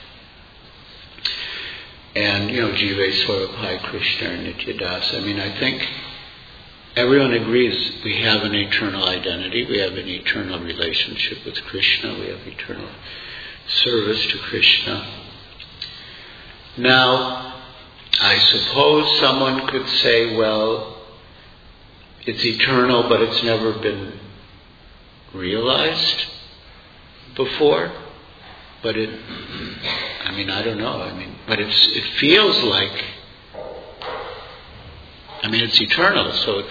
And, Jive Swarupai Krishna Nityadas. I think everyone agrees we have an eternal identity, we have an eternal relationship with Krishna, we have eternal service to Krishna. Now, I suppose someone could say, well, it's eternal, but it's never been realized before. But I don't know. But it feels like, it's eternal. So,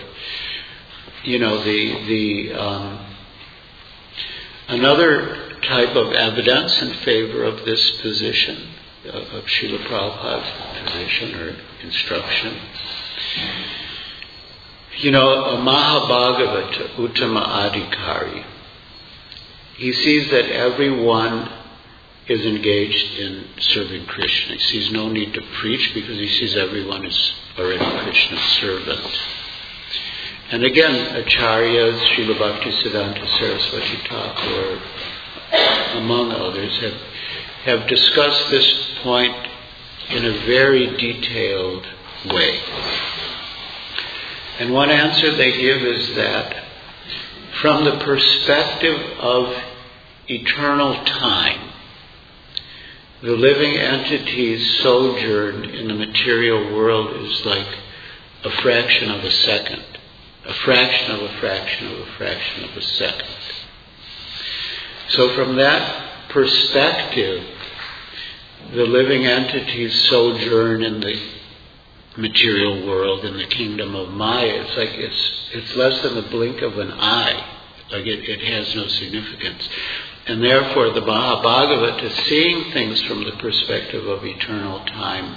another type of evidence in favor of this position, of Srila Prabhupada's position or instruction. A Mahabhagavata, Uttama Adhikari, he sees that everyone is engaged in serving Krishna. He sees no need to preach because he sees everyone is already Krishna's servant. And again, Acharyas, Srila Bhaktisiddhanta Saraswati Thakur, among others, have discussed this point in a very detailed way. And one answer they give is that from the perspective of eternal time, the living entity's sojourn in the material world is like a fraction of a second. A fraction of a fraction of a fraction of a second. So from that perspective, the living entity's sojourn in the material world, in the kingdom of Maya, it's less than the blink of an eye. Like it has no significance. And therefore the Mahabhagavata, seeing things from the perspective of eternal time,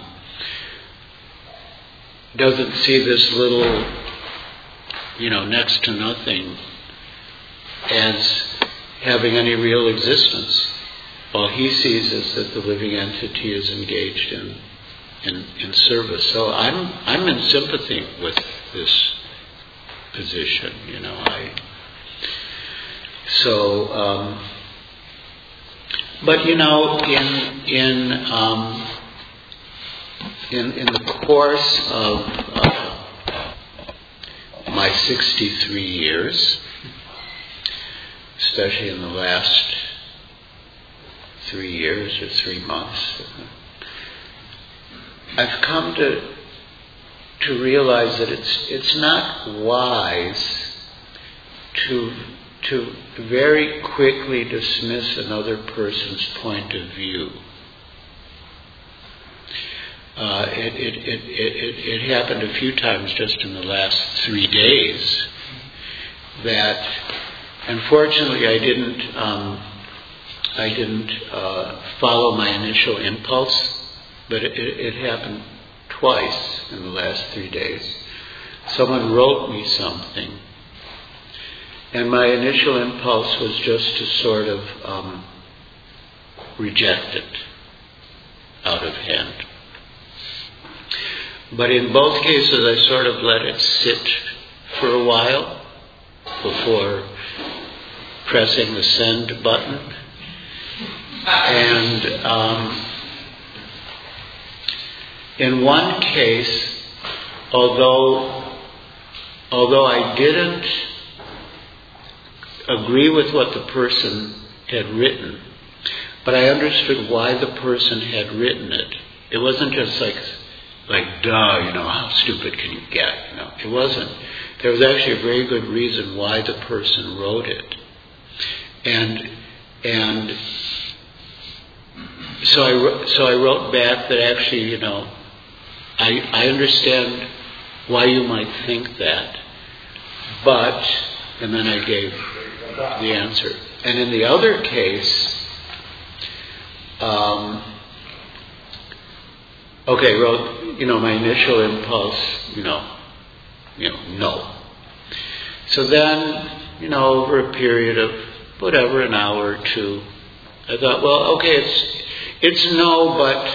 doesn't see this little, next to nothing as having any real existence. All he sees is that the living entity is engaged in service. So I'm in sympathy with this position, But in the course of my 63 years, especially in the last 3 years or 3 months, I've come to realize that it's not wise to very quickly dismiss another person's point of view. It happened a few times just in the last 3 days that, unfortunately, I didn't follow my initial impulse, but it happened twice in the last 3 days. Someone wrote me something, and my initial impulse was just to sort of reject it out of hand. But in both cases, I sort of let it sit for a while before pressing the send button. And in one case, although I didn't agree with what the person had written, but I understood why the person had written it. It wasn't just like duh, how stupid can you get? It wasn't. There was actually a very good reason why the person wrote it. And so I wrote back that actually, I understand why you might think that, but, and then I gave the answer. And in the other case, wrote, my initial impulse, no. So then, over a period of whatever, an hour or two, I thought, well, okay, it's no, but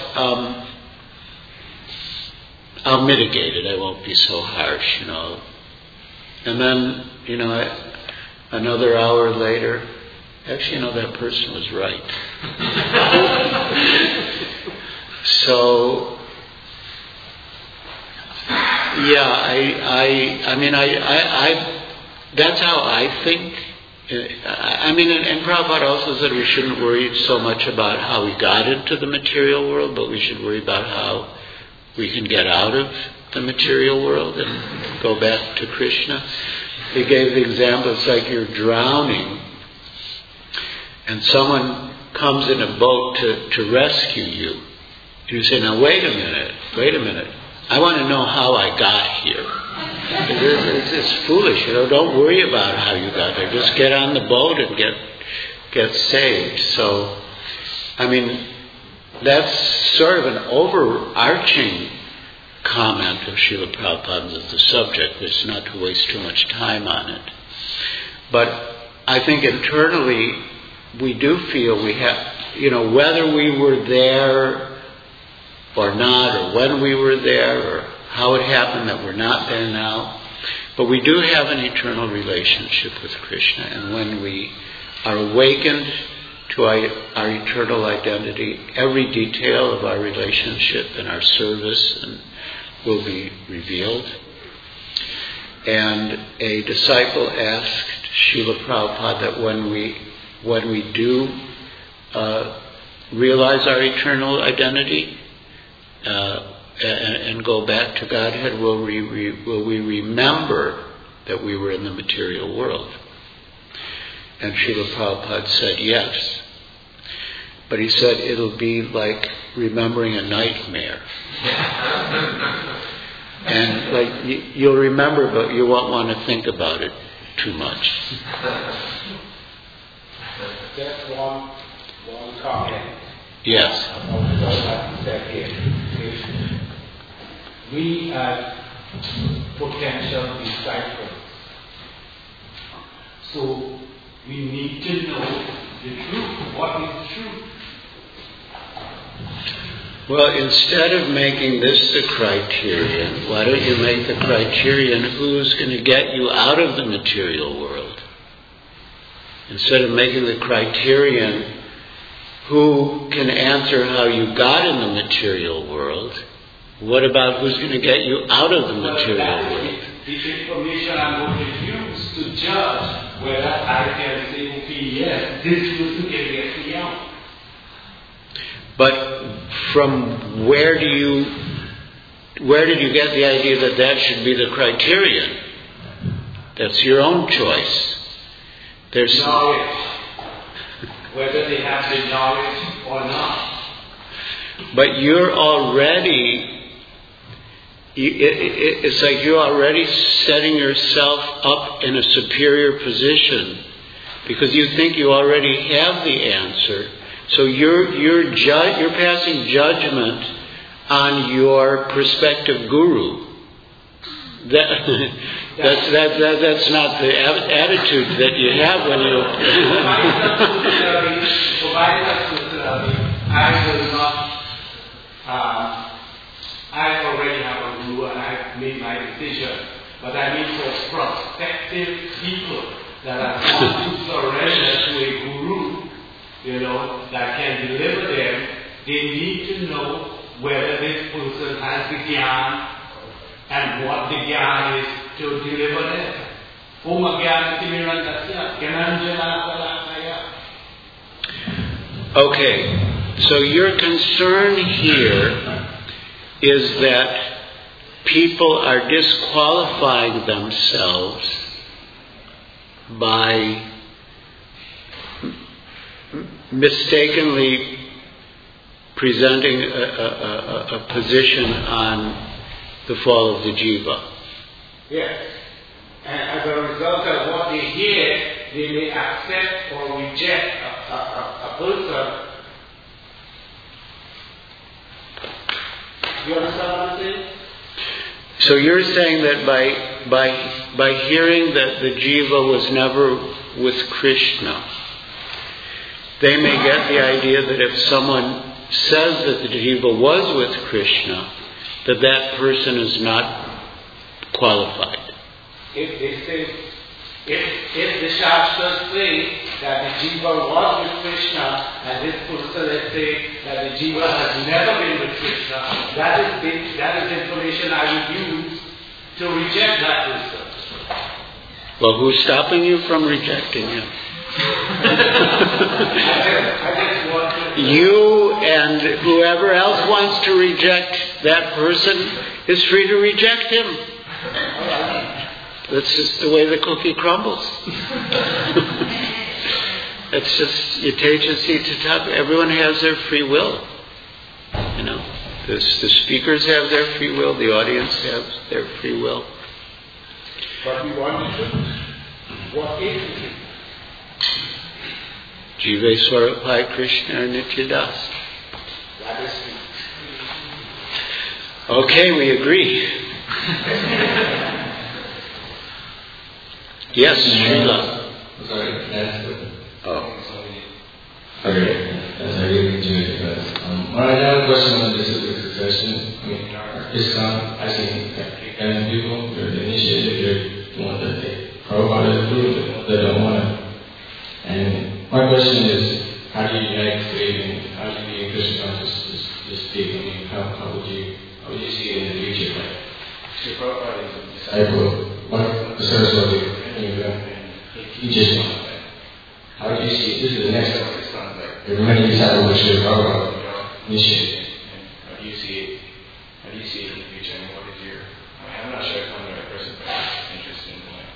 I'll mitigate it. I won't be so harsh, And then, another hour later, actually, that person was right. So, yeah, I that's how I think. And Prabhupada also said we shouldn't worry so much about how we got into the material world, but we should worry about how we can get out of the material world and go back to Krishna. He gave the example, it's like you're drowning and someone comes in a boat to rescue you. You say, now wait a minute. I want to know how I got here. It's foolish, don't worry about how you got there. Just get on the boat and get saved. So, that's sort of an overarching comment of Srila Prabhupada's of the subject. It's not to waste too much time on it. But I think internally we do feel we have, whether we were there or not, or when we were there, or how it happened that we're not there now, but we do have an eternal relationship with Krishna, and when we are awakened to our eternal identity, every detail of our relationship and our service will be revealed. And a disciple asked Srila Prabhupada that when we do realize our eternal identity and go back to Godhead, will we remember that we were in the material world? And Srila Prabhupada said yes. But he said it'll be like remembering a nightmare. And you'll remember, but you won't want to think about it too much. Just one comment. Yes. We are potential disciples, so we need to know the truth. What is truth? Well, instead of making this the criterion, why don't you make the criterion who's going to get you out of the material world? Instead of making the criterion who can answer how you got in the material world, What about who's going to get you out of the material world? The information I'm going to use to judge whether I can say, okay, yes, this person can get me out. But from where did you get the idea that that should be the criterion? That's your own choice. There's knowledge. Whether they have the knowledge or not. But you're already... It's like you're already setting yourself up in a superior position because you think you already have the answer. So you're passing judgment on your prospective guru. That's not the attitude that you have when you. I already have a guru and I've made my decision. But I mean for prospective people that are going to surrender to a guru, that can deliver them, they need to know whether this person has the gyan and what the gyan is to deliver them. Okay, so your concern here is that people are disqualifying themselves by mistakenly presenting a position on the fall of the jiva. Yes. And as a result of what they hear, they may accept or reject a person. You understand what I'm saying? So you're saying that by hearing that the jiva was never with Krishna, they may get the idea that if someone says that the jiva was with Krishna, that person is not qualified. If they say, if the Shastras say that the jiva was with Krishna, and this person let's say that the jiva has never been with Krishna, that is the information I would use to reject that person. Well, who's stopping you from rejecting him? You and whoever else wants to reject that person is free to reject him. That's just the way the cookie crumbles. It's just yatechasi tatapa. Everyone has their free will. The speakers have their free will. The audience has their free will. But we want to know what is it? Jiveswarapai Krishna Nityadas. That is it. Okay, we agree. Yes, Srila. Sorry, that's good. Oh. Okay, that's I really enjoyed it, guys. I have a question on this succession. ISKCON, I see and people, they're the initiative, they're the one that they Prabhupada approved, they don't want it. And my question is, how do you unite faith and how do you be in Krishna consciousness this deep? I mean, how would you see it in the future? Like, so Prabhupada is a disciple, the Saraswati, he just wants that. How do you see it? This is the next step. It's not like everybody decided what should Prabhupada initiate. And how do you see it? How do you see it in the future? I mean, what is your? I'm not sure if I'm the right person, but I'm interested in that.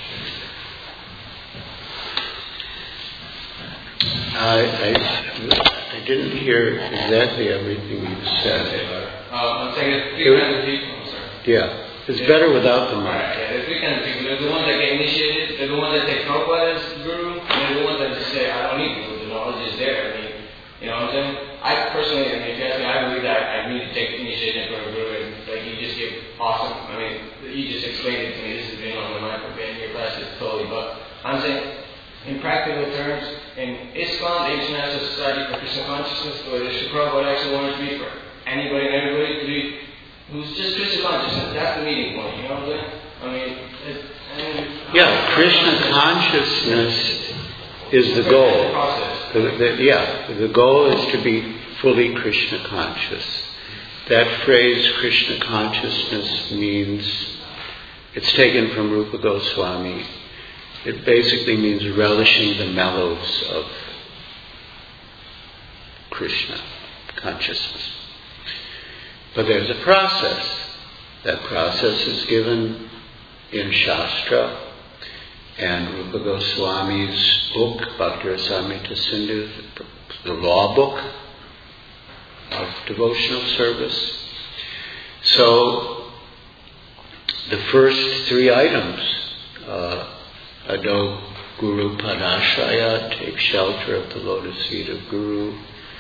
I didn't hear exactly everything you said. I'm saying it's three kinds of people. I'm sorry. Yeah, it's better without the mic. Right, yeah, there's three kinds of people. There's the ones that get initiated, there's the ones that take Prabhupada as guru, and there's the ones that just say, I don't need guru, the knowledge is there. I mean, you know what I'm saying? I personally, if you ask me, I believe that I need to take initiation from a guru, and like you just give awesome. I mean, you just explained it to me. This has been on my mind for being in your classes totally, but I'm saying, in practical terms, in ISKCON, the International Society for Krishna Consciousness, where the Prabhupada actually wanted to be for anybody and everybody to be who's just Krishna consciousness. That's the meeting point, you know what I'm saying? Yeah, Krishna consciousness is the goal. The goal is to be fully Krishna conscious. that phrase, Krishna consciousness, means, it's taken from Rupa Goswami. It basically means relishing the mellows of Krishna consciousness. But there's a process. That process is given in Shastra, and Rupa Goswami's book, Bhakti-rasamrita Sindhu, the law book of devotional service. So, the first three items, Ado Guru Padashraya, take shelter of the lotus feet of Guru,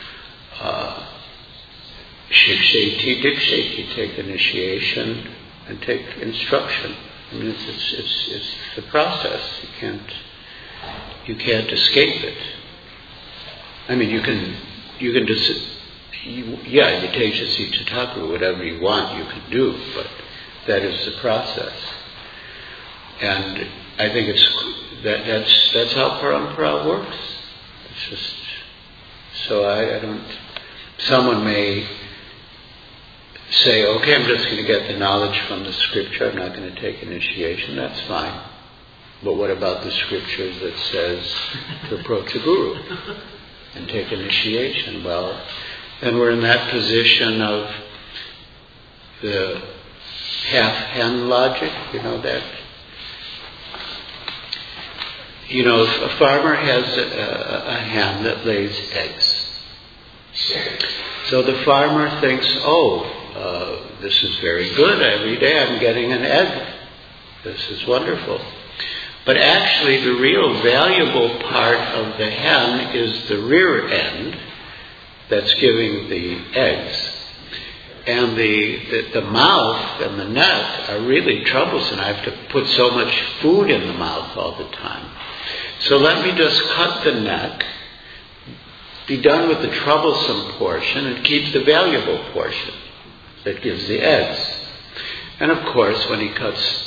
Shiksheti Diksheti, take initiation and take instruction. I mean, it's the process. You can't escape it. I mean, you can just, Yatesha Sita Thakur, whatever you want, you can do, but that is the process. And I think that's how parampara works. It's just, so I don't, someone may say, okay, I'm just going to get the knowledge from the scripture, I'm not going to take initiation, that's fine. But what about the scriptures that says to approach a guru and take initiation? Well, then we're in that position of the half-hen logic, that. If a farmer has a hen that lays eggs. So the farmer thinks, this is very good. Every day I'm getting an egg. This is wonderful. But actually the real valuable part of the hen is the rear end that's giving the eggs. And the mouth and the neck are really troublesome. I have to put so much food in the mouth all the time. So let me just cut the neck, be done with the troublesome portion, and keep the valuable portion that gives the eggs. And of course, when he cuts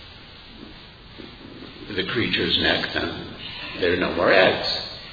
the creature's neck, then there are no more eggs.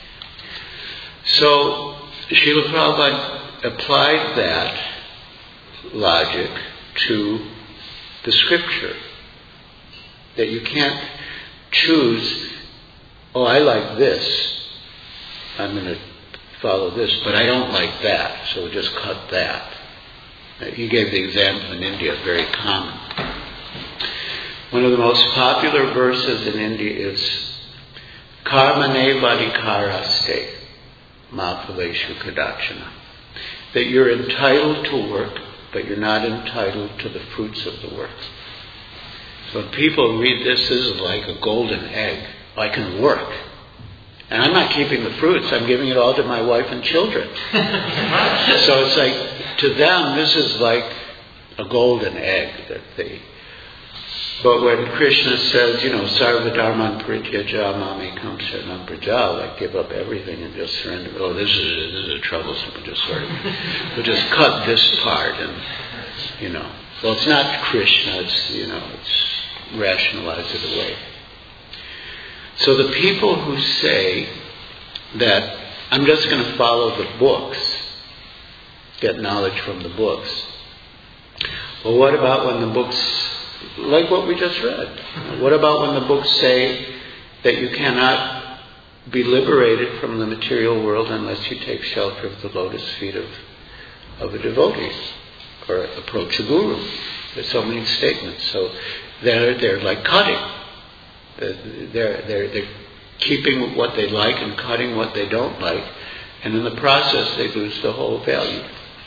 So Srila Prabhupada applied that logic to the scripture. That you can't choose, I like this, I'm going to follow this, but I don't like that, so we'll just cut that. He gave the example in India, very common. One of the most popular verses in India is Karmane Vadikaraste Mahaphaleshu Kadachana. That you're entitled to work, but you're not entitled to the fruits of the work. So when people read this is like a golden egg. I can work. And I'm not keeping the fruits, I'm giving it all to my wife and children. So it's like, to them, this is like a golden egg that they. But when Krishna says, Sarva Dharman Parityaja Mamekam Sharanam Praja, like give up everything and just surrender. This is a troublesome. We'll just cut this part and, Well, it's not Krishna. It's rationalize it away. So the people who say that I'm just going to follow the books, get knowledge from the books. Well, what about when the books, like what we just read, what about when the books say that you cannot be liberated from the material world unless you take shelter of the lotus feet of a devotee or approach a guru? There's so many statements. So they're like cutting. They're keeping what they like and cutting what they don't like, and in the process they lose the whole value.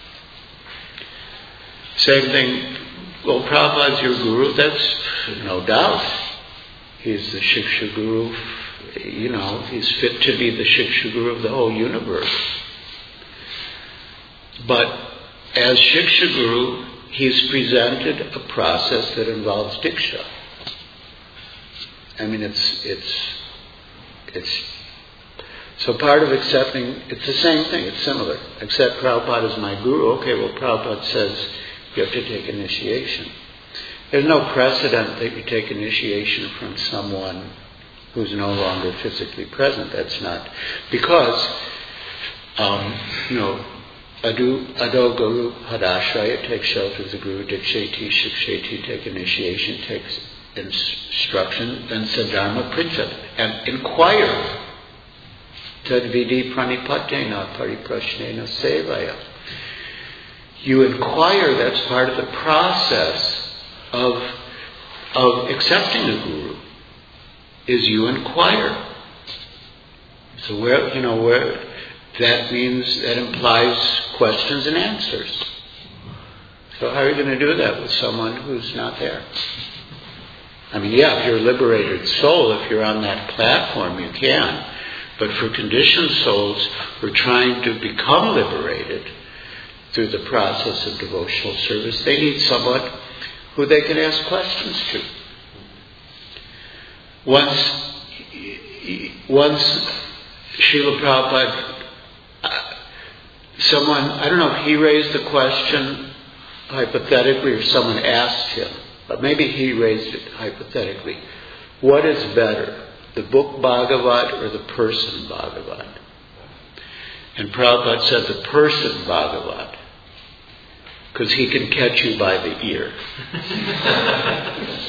Same thing, Prabhupada's your guru, that's no doubt. He's the Shiksha Guru, he's fit to be the Shiksha Guru of the whole universe. But as Shiksha Guru, he's presented a process that involves Diksha. I mean, it's so part of accepting, it's the same thing, it's similar. Accept Prabhupada as my guru. Okay, well, Prabhupada says you have to take initiation. There's no precedent that you take initiation from someone who's no longer physically present. That's not, because, Ado Guru Hadashraya, take shelter of the Guru, Diksheti, Shiksheti, take initiation, takes instruction, then Sadharma Pritya, and inquire. Tadvidi Pranipatena Pariprashnena Sevaya. You inquire, that's part of the process of accepting a Guru, is you inquire. So where that means, that implies questions and answers. So how are you going to do that with someone who's not there? I mean, yeah, if you're a liberated soul, if you're on that platform, you can. But for conditioned souls who are trying to become liberated through the process of devotional service, they need someone who they can ask questions to. Once Srila Prabhupada, I don't know if he raised the question hypothetically or someone asked him, but maybe he raised it hypothetically. What is better, the book Bhagavat or the person Bhagavat? And Prabhupada said the person Bhagavat, because he can catch you by the ear.